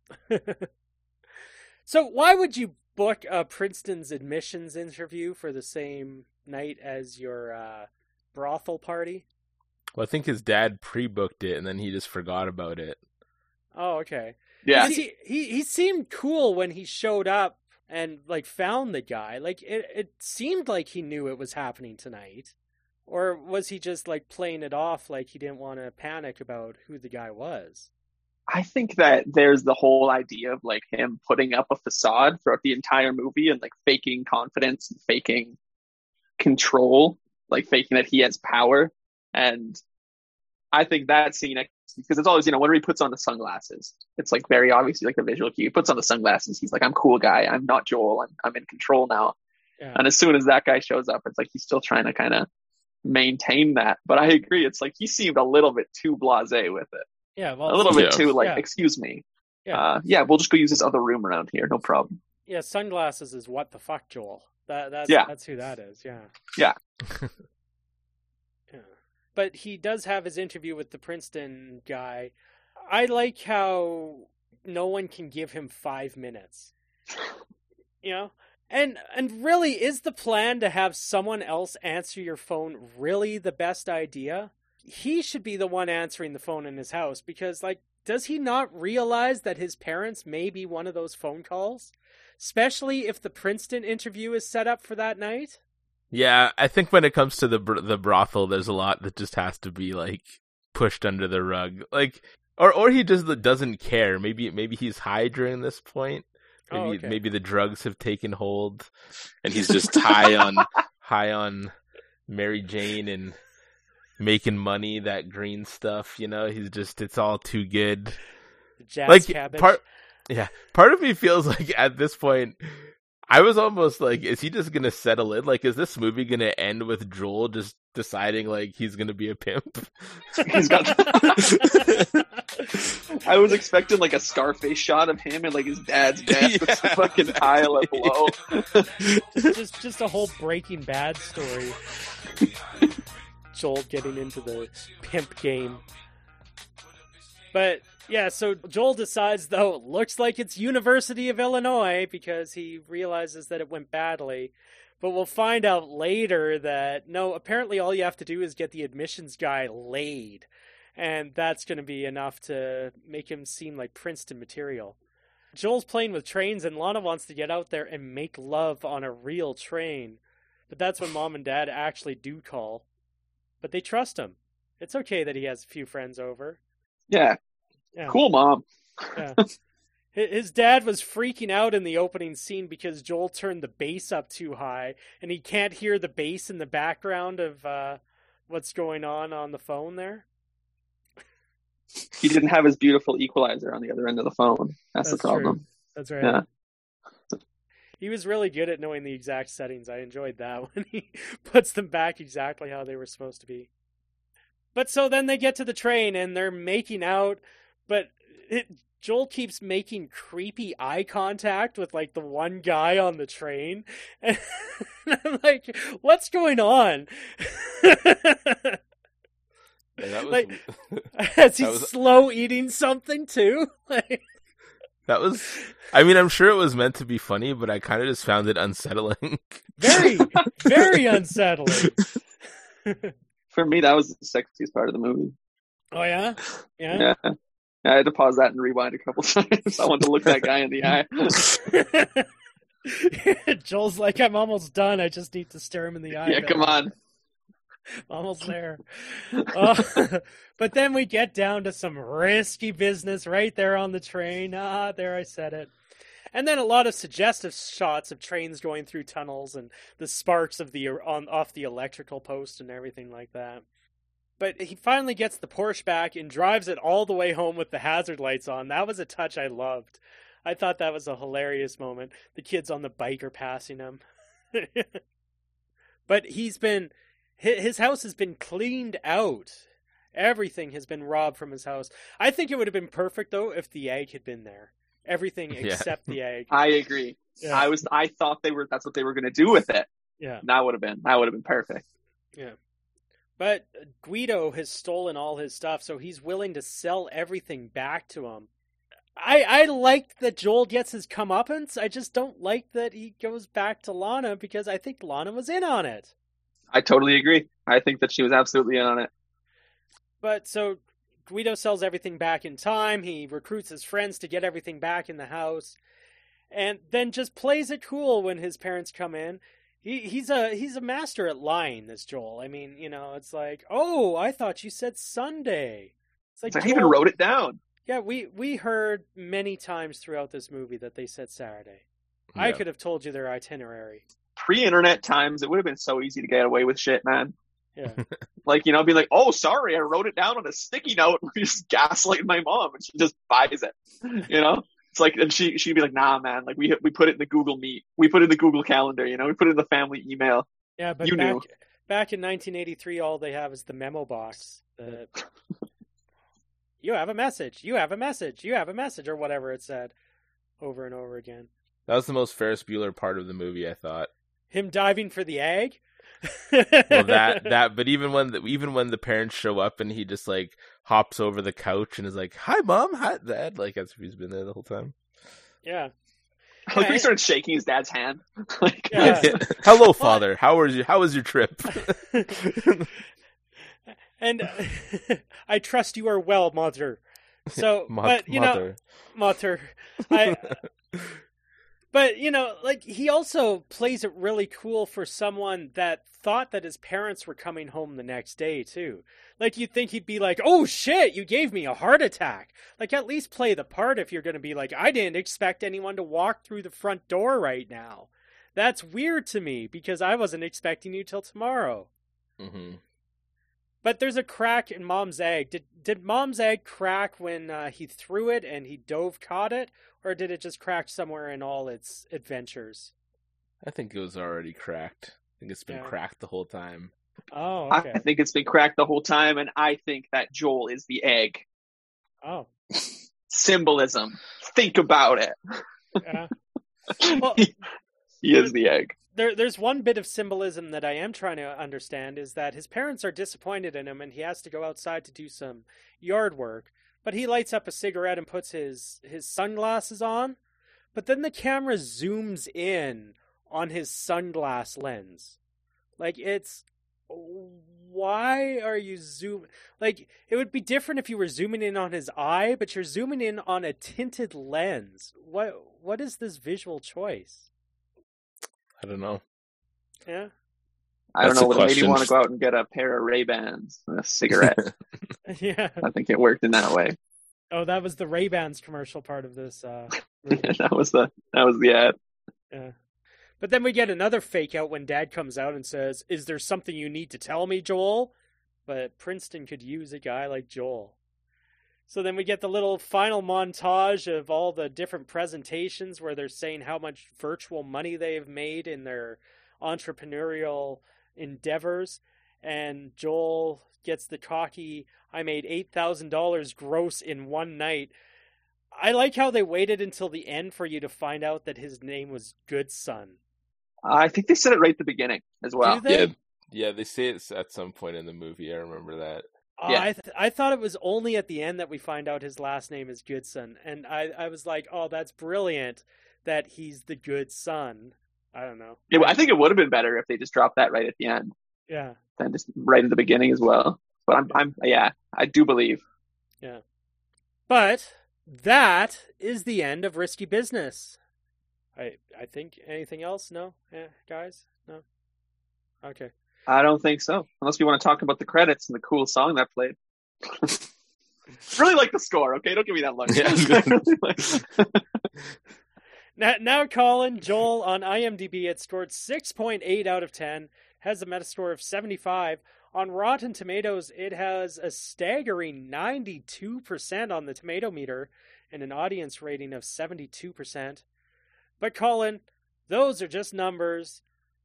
So why would you book Princeton's admissions interview for the same night as your brothel party? Well, I think his dad pre-booked it, and then he just forgot about it. Oh, okay. Yeah. He seemed cool when he showed up and found the guy. It seemed like he knew it was happening tonight. Or was he just like playing it off like he didn't want to panic about who the guy was? I think that there's the whole idea of like him putting up a facade throughout the entire movie and like faking confidence and faking control, like faking that he has power. And I think that scene, because it's always, whenever he puts on the sunglasses, it's like very obviously like the visual cue. He puts on the sunglasses. He's like, I'm cool guy. I'm not Joel. I'm in control now. Yeah. And as soon as that guy shows up, it's like he's still trying to kind of maintain that. But I agree. It's like he seemed a little bit too blasé with it. Yeah, well, a little bit too like, yeah. Excuse me. Yeah. We'll just go use this other room around here. No problem. Yeah, sunglasses is what the fuck, Joel. That's who that is. Yeah. Yeah. Yeah. But he does have his interview with the Princeton guy. I like how no one can give him 5 minutes. And really, is the plan to have someone else answer your phone really the best idea? He should be the one answering the phone in his house because, like, does he not realize that his parents may be one of those phone calls? Especially if the Princeton interview is set up for that night? Yeah, I think when it comes to the brothel, there's a lot that just has to be like pushed under the rug, like, or he just doesn't care. Maybe he's high during this point. Maybe the drugs have taken hold, and he's just high on Mary Jane and making money. That green stuff, he's just, it's all too good. Jazz like cabbage. Part of me feels like at this point, I was almost like, is he just gonna settle in? Like, is this movie gonna end with Joel just deciding like he's gonna be a pimp? He's got. I was expecting like a Scarface shot of him and like his dad's desk with some fucking tile below. just a whole Breaking Bad story. Joel getting into the pimp game. But yeah, so Joel decides, though, it looks like it's University of Illinois because he realizes that it went badly. But we'll find out later that, no, apparently all you have to do is get the admissions guy laid. And that's going to be enough to make him seem like Princeton material. Joel's playing with trains and Lana wants to get out there and make love on a real train. But that's when Mom and Dad actually do call. But they trust him. It's okay that he has a few friends over. Yeah. Cool, Mom. Yeah. His dad was freaking out in the opening scene because Joel turned the bass up too high, and he can't hear the bass in the background of what's going on the phone there. He didn't have his beautiful equalizer on the other end of the phone. That's the problem. True. That's right. Yeah. He was really good at knowing the exact settings. I enjoyed that when he puts them back exactly how they were supposed to be. But so then they get to the train and they're making out, but Joel keeps making creepy eye contact with like the one guy on the train. And I'm like, what's going on? Yeah, like, is he slow eating something too? That was, I mean, I'm sure it was meant to be funny, but I kind of just found it unsettling. Very, very unsettling. For me, that was the sexiest part of the movie. Oh, yeah? Yeah. I had to pause that and rewind a couple times. I wanted to look that guy in the eye. Joel's like, I'm almost done. I just need to stare him in the eye. Yeah, come on. Almost there. But then we get down to some risky business right there on the train. There I said it. And then a lot of suggestive shots of trains going through tunnels and the sparks of off the electrical post and everything like that. But he finally gets the Porsche back and drives it all the way home with the hazard lights on. That was a touch I loved. I thought that was a hilarious moment. The kids on the bike are passing him. But his house has been cleaned out. Everything has been robbed from his house. I think it would have been perfect, though, if the egg had been there. Everything except the egg. I agree. Yeah. I thought that's what they were going to do with it. Yeah. That would have been perfect. Yeah. But Guido has stolen all his stuff, so he's willing to sell everything back to him. I like that Joel gets his comeuppance. I just don't like that he goes back to Lana because I think Lana was in on it. I totally agree. I think that she was absolutely in on it. But so Guido sells everything back in time. He recruits his friends to get everything back in the house. And then just plays it cool when his parents come in. He's a master at lying, this Joel. I mean, it's like, oh, I thought you said Sunday. It's like, I even wrote it down. Yeah, we heard many times throughout this movie that they said Saturday. Yeah. I could have told you their itinerary. Pre-internet times, it would have been so easy to get away with shit, man. Yeah. Like, be like, oh, sorry, I wrote it down on a sticky note and just gaslighting my mom, and she just buys it. It's like, and she'd be like, nah, man, like we put it in the Google Meet, we put it in the Google Calendar, we put it in the family email. Yeah, but back in 1983, all they have is the memo box. You have a message. You have a message. You have a message, or whatever it said, over and over again. That was the most Ferris Bueller part of the movie, I thought. Him diving for the egg. Well, that, but even when the parents show up and he just like hops over the couch and is like, "Hi, Mom, hi, Dad," like as if he's been there the whole time. Yeah. Like he started shaking his dad's hand. Like, Yeah. Hello, Father. How was your trip? And I trust you are well, Mother. So, but Mother. Mother, but like he also plays it really cool for someone that thought that his parents were coming home the next day too. Like you'd think he'd be like, "Oh shit, you gave me a heart attack." Like at least play the part if you're going to be like, "I didn't expect anyone to walk through the front door right now." That's weird to me because I wasn't expecting you till tomorrow. Mm-hmm. But there's a crack in Mom's egg. Did Mom's egg crack when he threw it and he caught it? Or did it just crack somewhere in all its adventures? I think it was already cracked. I think it's been cracked the whole time. Oh, okay. I think it's been cracked the whole time, and I think that Joel is the egg. Oh. Symbolism. Think about it. Yeah. Well, he is the egg. There's one bit of symbolism that I am trying to understand is that his parents are disappointed in him and he has to go outside to do some yard work. But he lights up a cigarette and puts his sunglasses on. But then the camera zooms in on his sunglass lens. Like, why are you zooming? Like, it would be different if you were zooming in on his eye, but you're zooming in on a tinted lens. What is this visual choice? I don't know. Yeah. I don't know what made you want to go out and get a pair of Ray-Bans and a cigarette. Yeah. I think it worked in that way. Oh, that was the Ray-Bans commercial part of this movie. that was the ad. Yeah. But then we get another fake out when Dad comes out and says, "Is there something you need to tell me, Joel?" But Princeton could use a guy like Joel. So then we get the little final montage of all the different presentations where they're saying how much virtual money they've made in their entrepreneurial endeavors. And Joel gets the cocky, "I made $8,000 gross in one night." I like how they waited until the end for you to find out that his name was Goodson. I think they said it right at the beginning as well. Do they? Yeah, they say it at some point in the movie. I remember that. Yeah. I thought it was only at the end that we find out his last name is Goodson. And I was like, oh, that's brilliant that he's the good son. I don't know. Yeah, I think it would have been better if they just dropped that right at the end. Yeah. Than just right at the beginning as well. But I do believe. Yeah. But that is the end of Risky Business. I think anything else? No? Guys? No? Okay. I don't think so. Unless we want to talk about the credits and the cool song that played. Really like the score, okay? Don't give me that look. Now, Colin, Joel, on IMDb, it scored 6.8 out of 10, has a Metascore of 75. On Rotten Tomatoes, it has a staggering 92% on the tomato meter and an audience rating of 72%. But Colin, those are just numbers.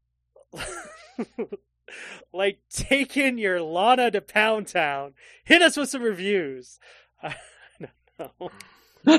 Like taking your Lana to Pound Town. Hit us with some reviews. I don't know.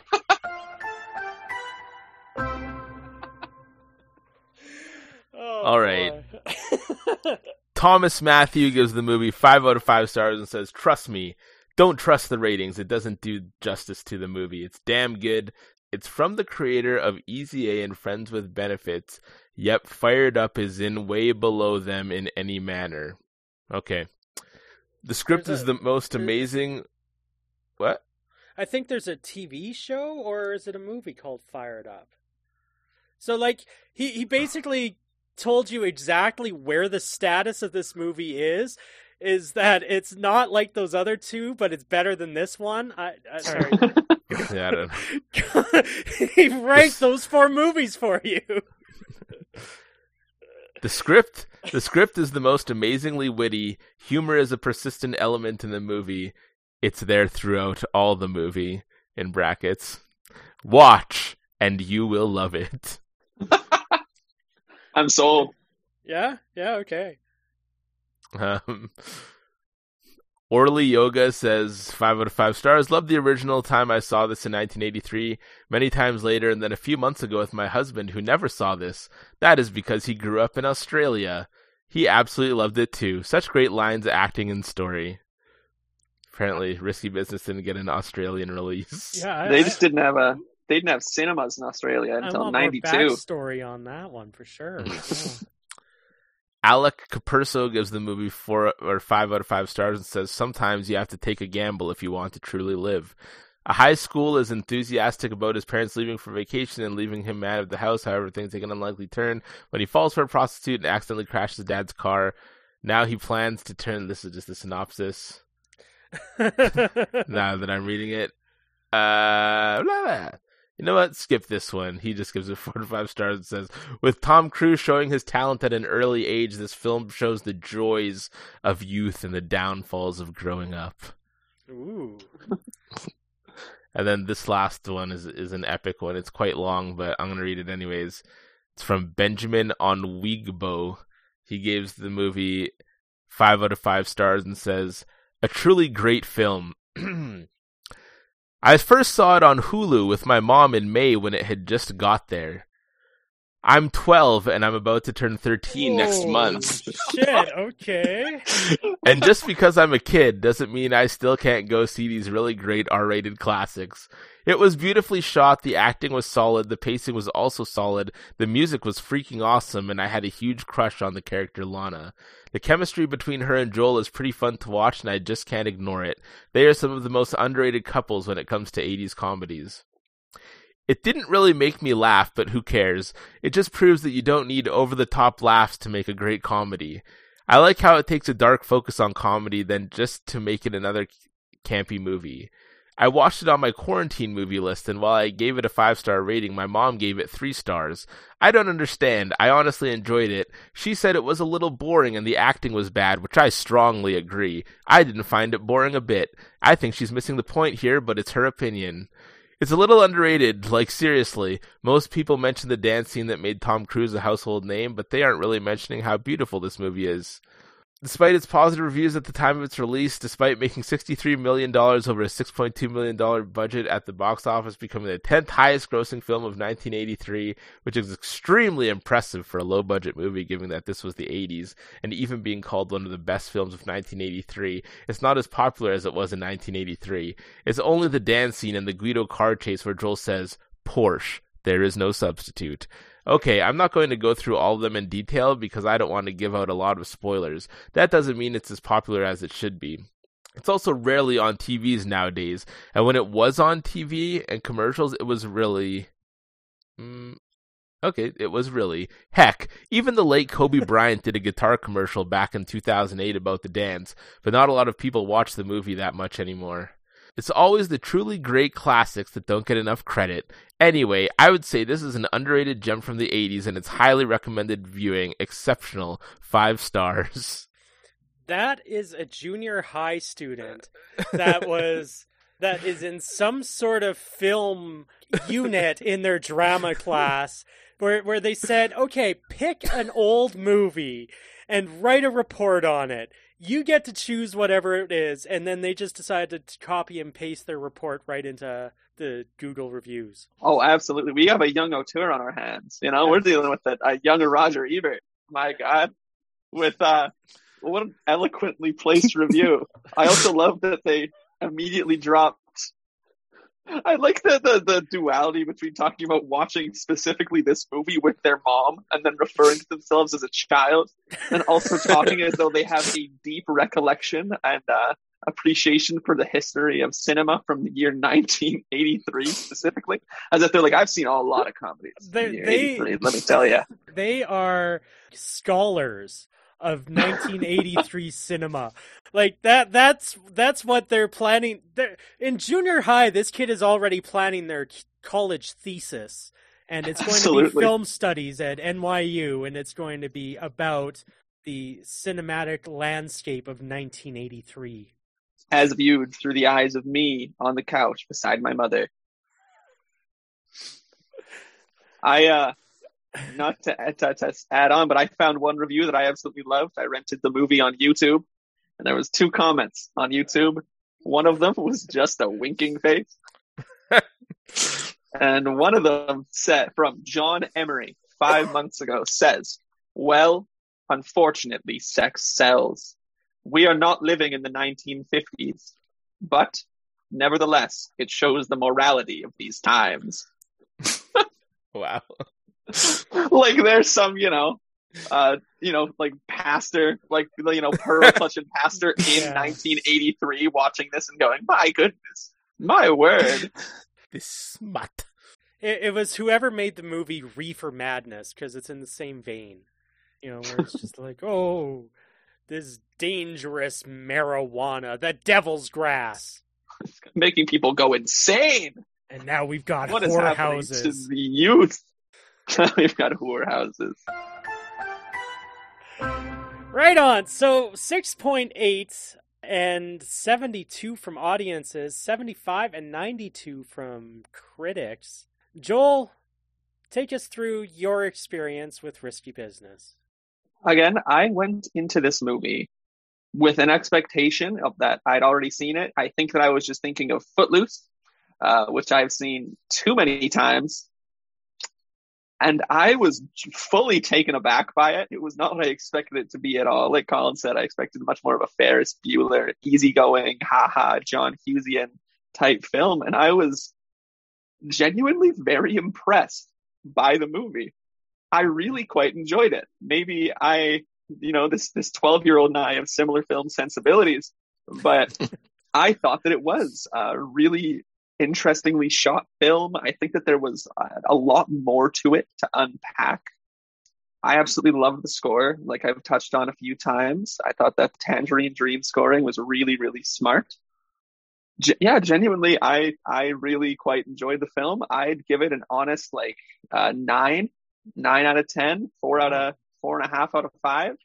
All right. Thomas Matthew gives the movie 5 out of 5 stars and says, "Trust me, don't trust the ratings. It doesn't do justice to the movie. It's damn good. It's from the creator of Easy A and Friends with Benefits. Yep, Fired Up is in way below them in any manner." Okay. The script is the most amazing... What? I think there's a TV show, or is it a movie called Fired Up? So, like, he basically told you exactly where the status of this movie is that it's not like those other two, but it's better than this one. Sorry. Yeah, I don't know. He ranked those 4 movies for you. The script is the most amazingly witty. Humor is a persistent element in the movie. It's there throughout all the movie, in brackets. Watch, and you will love it. I'm sold. Yeah, okay. Orly Yoga says 5 out of 5 stars. Love the original time I saw this in 1983. Many times later, and then a few months ago with my husband, who never saw this. That is because he grew up in Australia. He absolutely loved it too. Such great lines, acting, and story. Apparently, Risky Business didn't get an Australian release. Yeah, They didn't have cinemas in Australia until '92. Backstory on that one for sure. Yeah. Alec Capurso gives the movie 4 or 5 out of 5 stars and says, sometimes you have to take a gamble if you want to truly live. A high school is enthusiastic about his parents leaving for vacation and leaving him mad at the house. However, things take an unlikely turn when he falls for a prostitute and accidentally crashes his dad's car. Now he plans to turn... This is just a synopsis. Now that I'm reading it. Blah, blah. You know what? Skip this one. He just gives it 4 to 5 stars and says, with Tom Cruise showing his talent at an early age, this film shows the joys of youth and the downfalls of growing up. Ooh. And then this last one is an epic one. It's quite long, but I'm going to read it anyways. It's from Benjamin Onwigbo. He gives the movie 5 out of 5 stars and says, a truly great film. I first saw it on Hulu with my mom in May when it had just got there. I'm 12 and I'm about to turn 13 next month. Shit, okay. And just because I'm a kid doesn't mean I still can't go see these really great R-rated classics. It was beautifully shot, the acting was solid, the pacing was also solid, the music was freaking awesome, and I had a huge crush on the character Lana. The chemistry between her and Joel is pretty fun to watch, and I just can't ignore it. They are some of the most underrated couples when it comes to 80s comedies. It didn't really make me laugh, but who cares? It just proves that you don't need over-the-top laughs to make a great comedy. I like how it takes a dark focus on comedy than just to make it another campy movie. I watched it on my quarantine movie list, and while I gave it a 5-star rating, my mom gave it 3 stars. I don't understand. I honestly enjoyed it. She said it was a little boring and the acting was bad, which I strongly agree. I didn't find it boring a bit. I think she's missing the point here, but it's her opinion. It's a little underrated, like seriously. Most people mention the dance scene that made Tom Cruise a household name, but they aren't really mentioning how beautiful this movie is. Despite its positive reviews at the time of its release, despite making $63 million over a $6.2 million budget at the box office, becoming the 10th highest grossing film of 1983, which is extremely impressive for a low-budget movie given that this was the 80s, and even being called one of the best films of 1983, it's not as popular as it was in 1983. It's only the dance scene and the Guido car chase where Joel says, Porsche, there is no substitute. Okay, I'm not going to go through all of them in detail because I don't want to give out a lot of spoilers. That doesn't mean it's as popular as it should be. It's also rarely on TVs nowadays, and when it was on TV and commercials, it was really... it was really... Heck, even the late Kobe Bryant did a guitar commercial back in 2008 about the dance, but not a lot of people watch the movie that much anymore. It's always the truly great classics that don't get enough credit. Anyway, I would say this is an underrated gem from the 80s, and it's highly recommended viewing. Exceptional. 5 stars. That is a junior high student that is in some sort of film unit in their drama class where they said, okay, pick an old movie and write a report on it. You get to choose whatever it is, and then they just decided to copy and paste their report right into the Google reviews. Oh, absolutely. We have a young auteur on our hands. You know, we're dealing with a younger Roger Ebert. My God. With what an eloquently placed review. I also love that they immediately dropped. I like the duality between talking about watching specifically this movie with their mom and then referring to themselves as a child, and also talking as though they have a deep recollection and appreciation for the history of cinema from the year 1983 specifically. As if they're like, I've seen a lot of comedies in the year 83, let me tell you. They are scholars of 1983 cinema. Like that's what they're planning. In junior high, this kid is already planning their college thesis, and it's going to be film studies at NYU, and it's going to be about the cinematic landscape of 1983. As viewed through the eyes of me on the couch beside my mother. Not to add on, but I found one review that I absolutely loved. I rented the movie on YouTube, and there was 2 comments on YouTube. One of them was just a winking face. And one of them said, from John Emery, 5 months ago, says, well, unfortunately, sex sells. We are not living in the 1950s, but nevertheless, it shows the morality of these times. Wow. Like there's some, like pastor, like, pearl clutching pastor in 1983 watching this and going, my goodness, my word. This smut. It was whoever made the movie Reefer Madness, because it's in the same vein. Where it's just like, oh, this dangerous marijuana, the devil's grass. Making people go insane. And now we've got what whorehouses. To the youth. We've got whorehouses. Right on. So 6.8 and 72 from audiences, 75 and 92 from critics. Joel, take us through your experience with Risky Business. Again, I went into this movie with an expectation of that I'd already seen it. I think that I was just thinking of Footloose, which I've seen too many times. And I was fully taken aback by it. It was not what I expected it to be at all. Like Colin said, I expected much more of a Ferris Bueller, easygoing, haha, John Hughesian type film. And I was genuinely very impressed by the movie. I really quite enjoyed it. Maybe this 12-year-old and I have similar film sensibilities, but I thought that it was a really interestingly shot film. I think that there was a lot more to it to unpack. I absolutely love the score, like I've touched on a few times. I thought that Tangerine Dream scoring was really, really smart. Genuinely, I really quite enjoyed the film. I'd give it an honest 9 out of 10, 4.5 out of 5.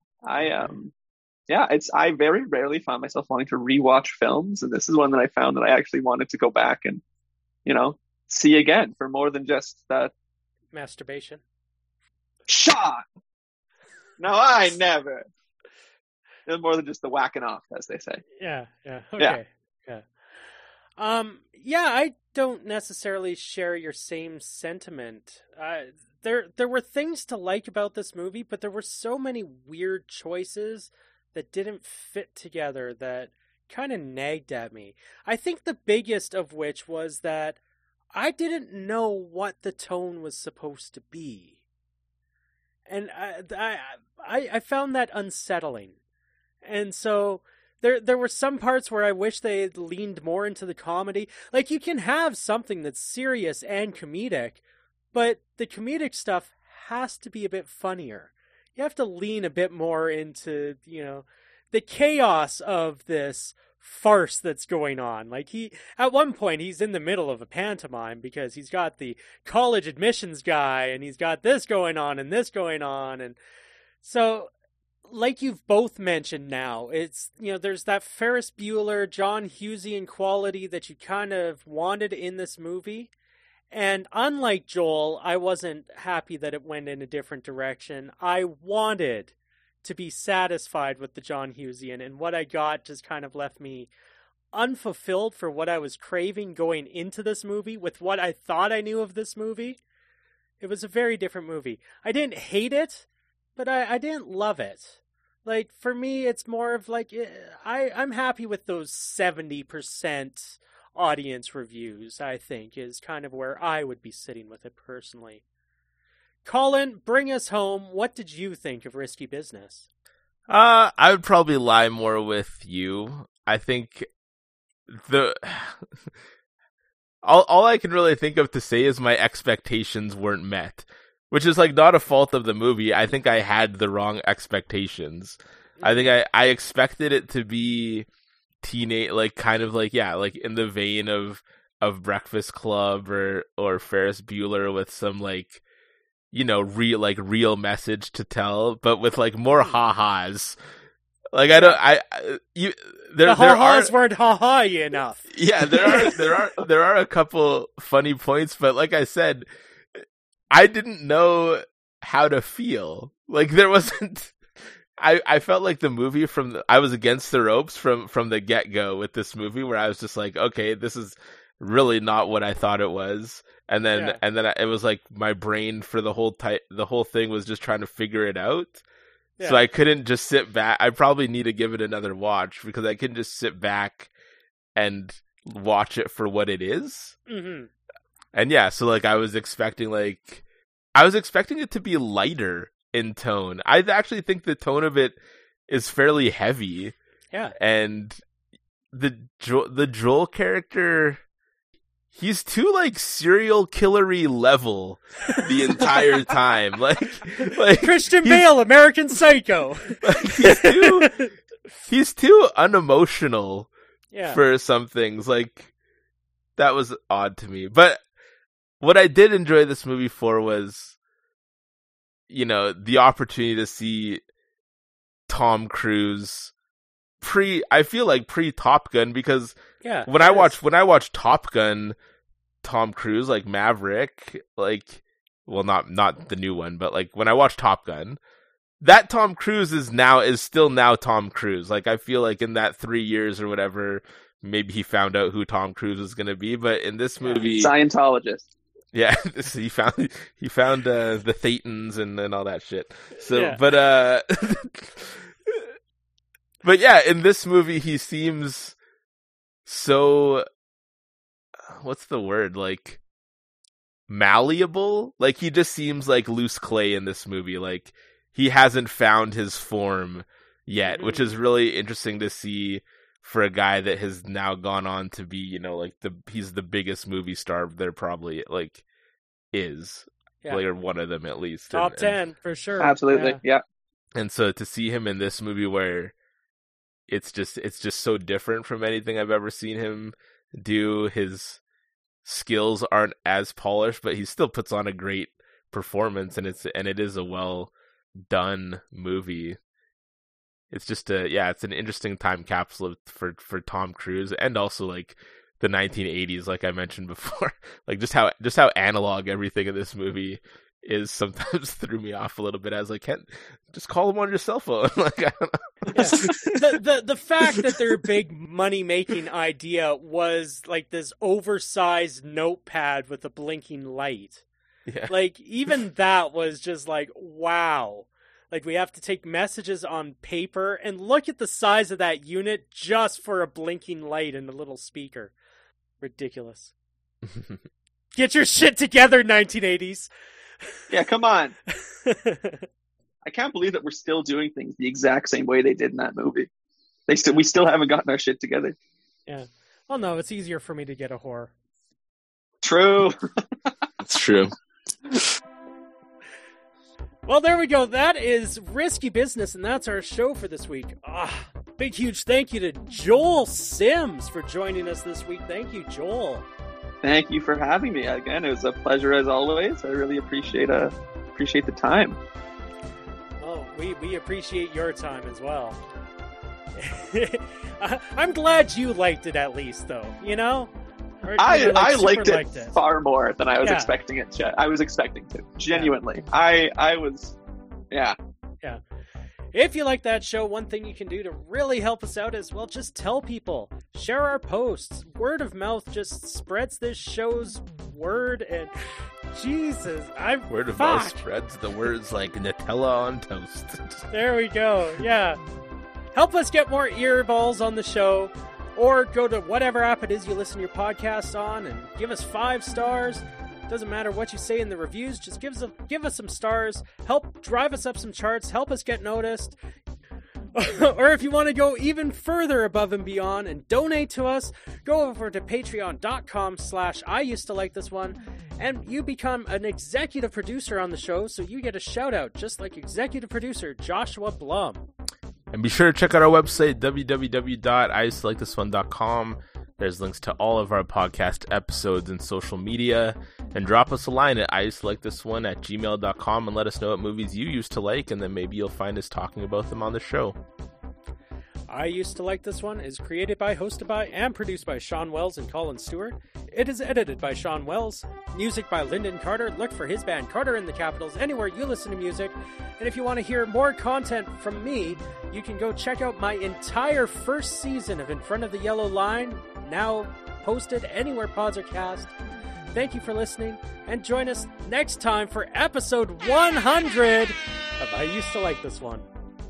I very rarely find myself wanting to rewatch films, and this is one that I found that I actually wanted to go back and, see again for more than just that masturbation. Shot. No, I never. It's more than just the whacking off, as they say. Yeah. Okay. Yeah. I don't necessarily share your same sentiment. There were things to like about this movie, but there were so many weird choices that didn't fit together that kind of nagged at me. I think the biggest of which was that I didn't know what the tone was supposed to be. And I found that unsettling. And so there were some parts where I wish they had leaned more into the comedy. Like, you can have something that's serious and comedic, but the comedic stuff has to be a bit funnier. You have to lean a bit more into, the chaos of this farce that's going on. Like, at one point, he's in the middle of a pantomime because he's got the college admissions guy and he's got this going on and this going on. And so, like you've both mentioned now, it's, there's that Ferris Bueller, John Hughesian quality that you kind of wanted in this movie. And unlike Joel, I wasn't happy that it went in a different direction. I wanted to be satisfied with the John Hughesian, and what I got just kind of left me unfulfilled for what I was craving going into this movie with what I thought I knew of this movie. It was a very different movie. I didn't hate it, but I didn't love it. Like, for me, it's more of like, I'm happy with those 70% audience reviews, I think, is kind of where I would be sitting with it personally. Colin, bring us home. What did you think of Risky Business? I would probably lie more with you. I think the all I can really think of to say is my expectations weren't met, which is like not a fault of the movie. I think I had the wrong expectations. I think I expected it to be teenage, like kind of like, yeah, like in the vein of Breakfast Club or Ferris Bueller, with some like, you know, real message to tell, but with like more ha-has. Like the ha-has weren't ha-ha enough. Yeah, there are a couple funny points, but like I said, I didn't know how to feel. Like there wasn't. I felt like the movie I was against the ropes from the get-go with this movie, where I was just like, okay, this is really not what I thought it was. And then it was like my brain for the whole thing was just trying to figure it out. Yeah. So I couldn't just sit back. I probably need to give it another watch, because I couldn't just sit back and watch it for what it is. Mm-hmm. And yeah, so like I was expecting it to be lighter in tone. I actually think the tone of it is fairly heavy. Yeah. And the Joel character, he's too like serial killery level the entire time. Like Christian Bale, American Psycho. Like he's too unemotional for some things. Like that was odd to me. But what I did enjoy this movie for was, you know, the opportunity to see Tom Cruise I feel like pre Top Gun, because when I watch Top Gun, Tom Cruise, like Maverick, like, well, not the new one, but like when I watch Top Gun, that Tom Cruise is still Tom Cruise. Like I feel like in that 3 years or whatever, maybe he found out who Tom Cruise was going to be, but in this movie, Scientologist. Yeah, he found the Thetans and all that shit. So, but yeah, in this movie he seems so, what's the word, like malleable? Like he just seems like loose clay in this movie. Like he hasn't found his form yet, which is really interesting to see for a guy that has now gone on to be, you know, like he's the biggest movie star there probably like is, like, or one of them at least. Top 10 for sure. Absolutely, yeah. And so to see him in this movie where it's just so different from anything I've ever seen him do. His skills aren't as polished, but he still puts on a great performance, and it is a well done movie. It's just it's an interesting time capsule for Tom Cruise, and also like the 1980s, like I mentioned before. Like just how analog everything in this movie is sometimes threw me off a little bit. I was like, can't just call him on your cell phone. Like I don't know. The fact that their big money making idea was like this oversized notepad with a blinking light. Yeah. Like even that was just like, wow. Like we have to take messages on paper, and look at the size of that unit just for a blinking light and a little speaker. Ridiculous. Get your shit together, 1980s. Yeah, come on. I can't believe that we're still doing things the exact same way they did in that movie. We still haven't gotten our shit together. Yeah. Well, no, it's easier for me to get a whore. True. It's true. Well, there we go. That is Risky Business, and that's our show for this week. Big, huge thank you to Joel Sims for joining us this week. Thank you, Joel. Thank you for having me. Again, it was a pleasure as always. I really appreciate the time. Oh, we appreciate your time as well. I'm glad you liked it at least, though. You know? I liked it far more than I was expecting it to. I was expecting to. Genuinely. Yeah. I was... Yeah. Yeah. If you like that show, one thing you can do to really help us out is, well, just tell people. Share our posts. Word of mouth just spreads this show's word, and Jesus, Word of mouth spreads the words like Nutella on toast. There we go, yeah. Help us get more earballs on the show, or go to whatever app it is you listen to your podcast on and give us 5 stars. Doesn't matter what you say in the reviews, just give us some stars. Help drive us up some charts. Help us get noticed. Or if you want to go even further above and beyond and donate to us, go over to patreon.com/IUsedToLikeThisOne, and you become an executive producer on the show, so you get a shout out just like executive producer Joshua Blum. And be sure to check out our website, www.IUsedToLikeThisOne.com. There's links to all of our podcast episodes and social media. And drop us a line at IUsedToLikeThisOne@gmail.com and let us know what movies you used to like, and then maybe you'll find us talking about them on the show. I Used to Like This One is created by, hosted by, and produced by Sean Wells and Colin Stewart. It is edited by Sean Wells. Music by Lyndon Carter. Look for his band Carter in the Capitals anywhere you listen to music. And if you want to hear more content from me, you can go check out my entire first season of In Front of the Yellow Line, now posted anywhere pods are cast. Thank you for listening, and join us next time for episode 100 of I Used to Like This One.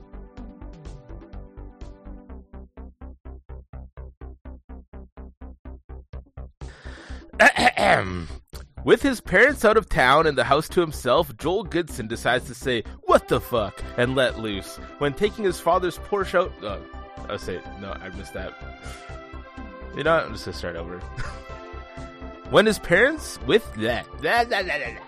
With his parents out of town and the house to himself, Joel Goodson decides to say, "What the fuck?" and let loose. When taking his father's Porsche out... I missed that. You know what? I'm just going to start over. When his parents...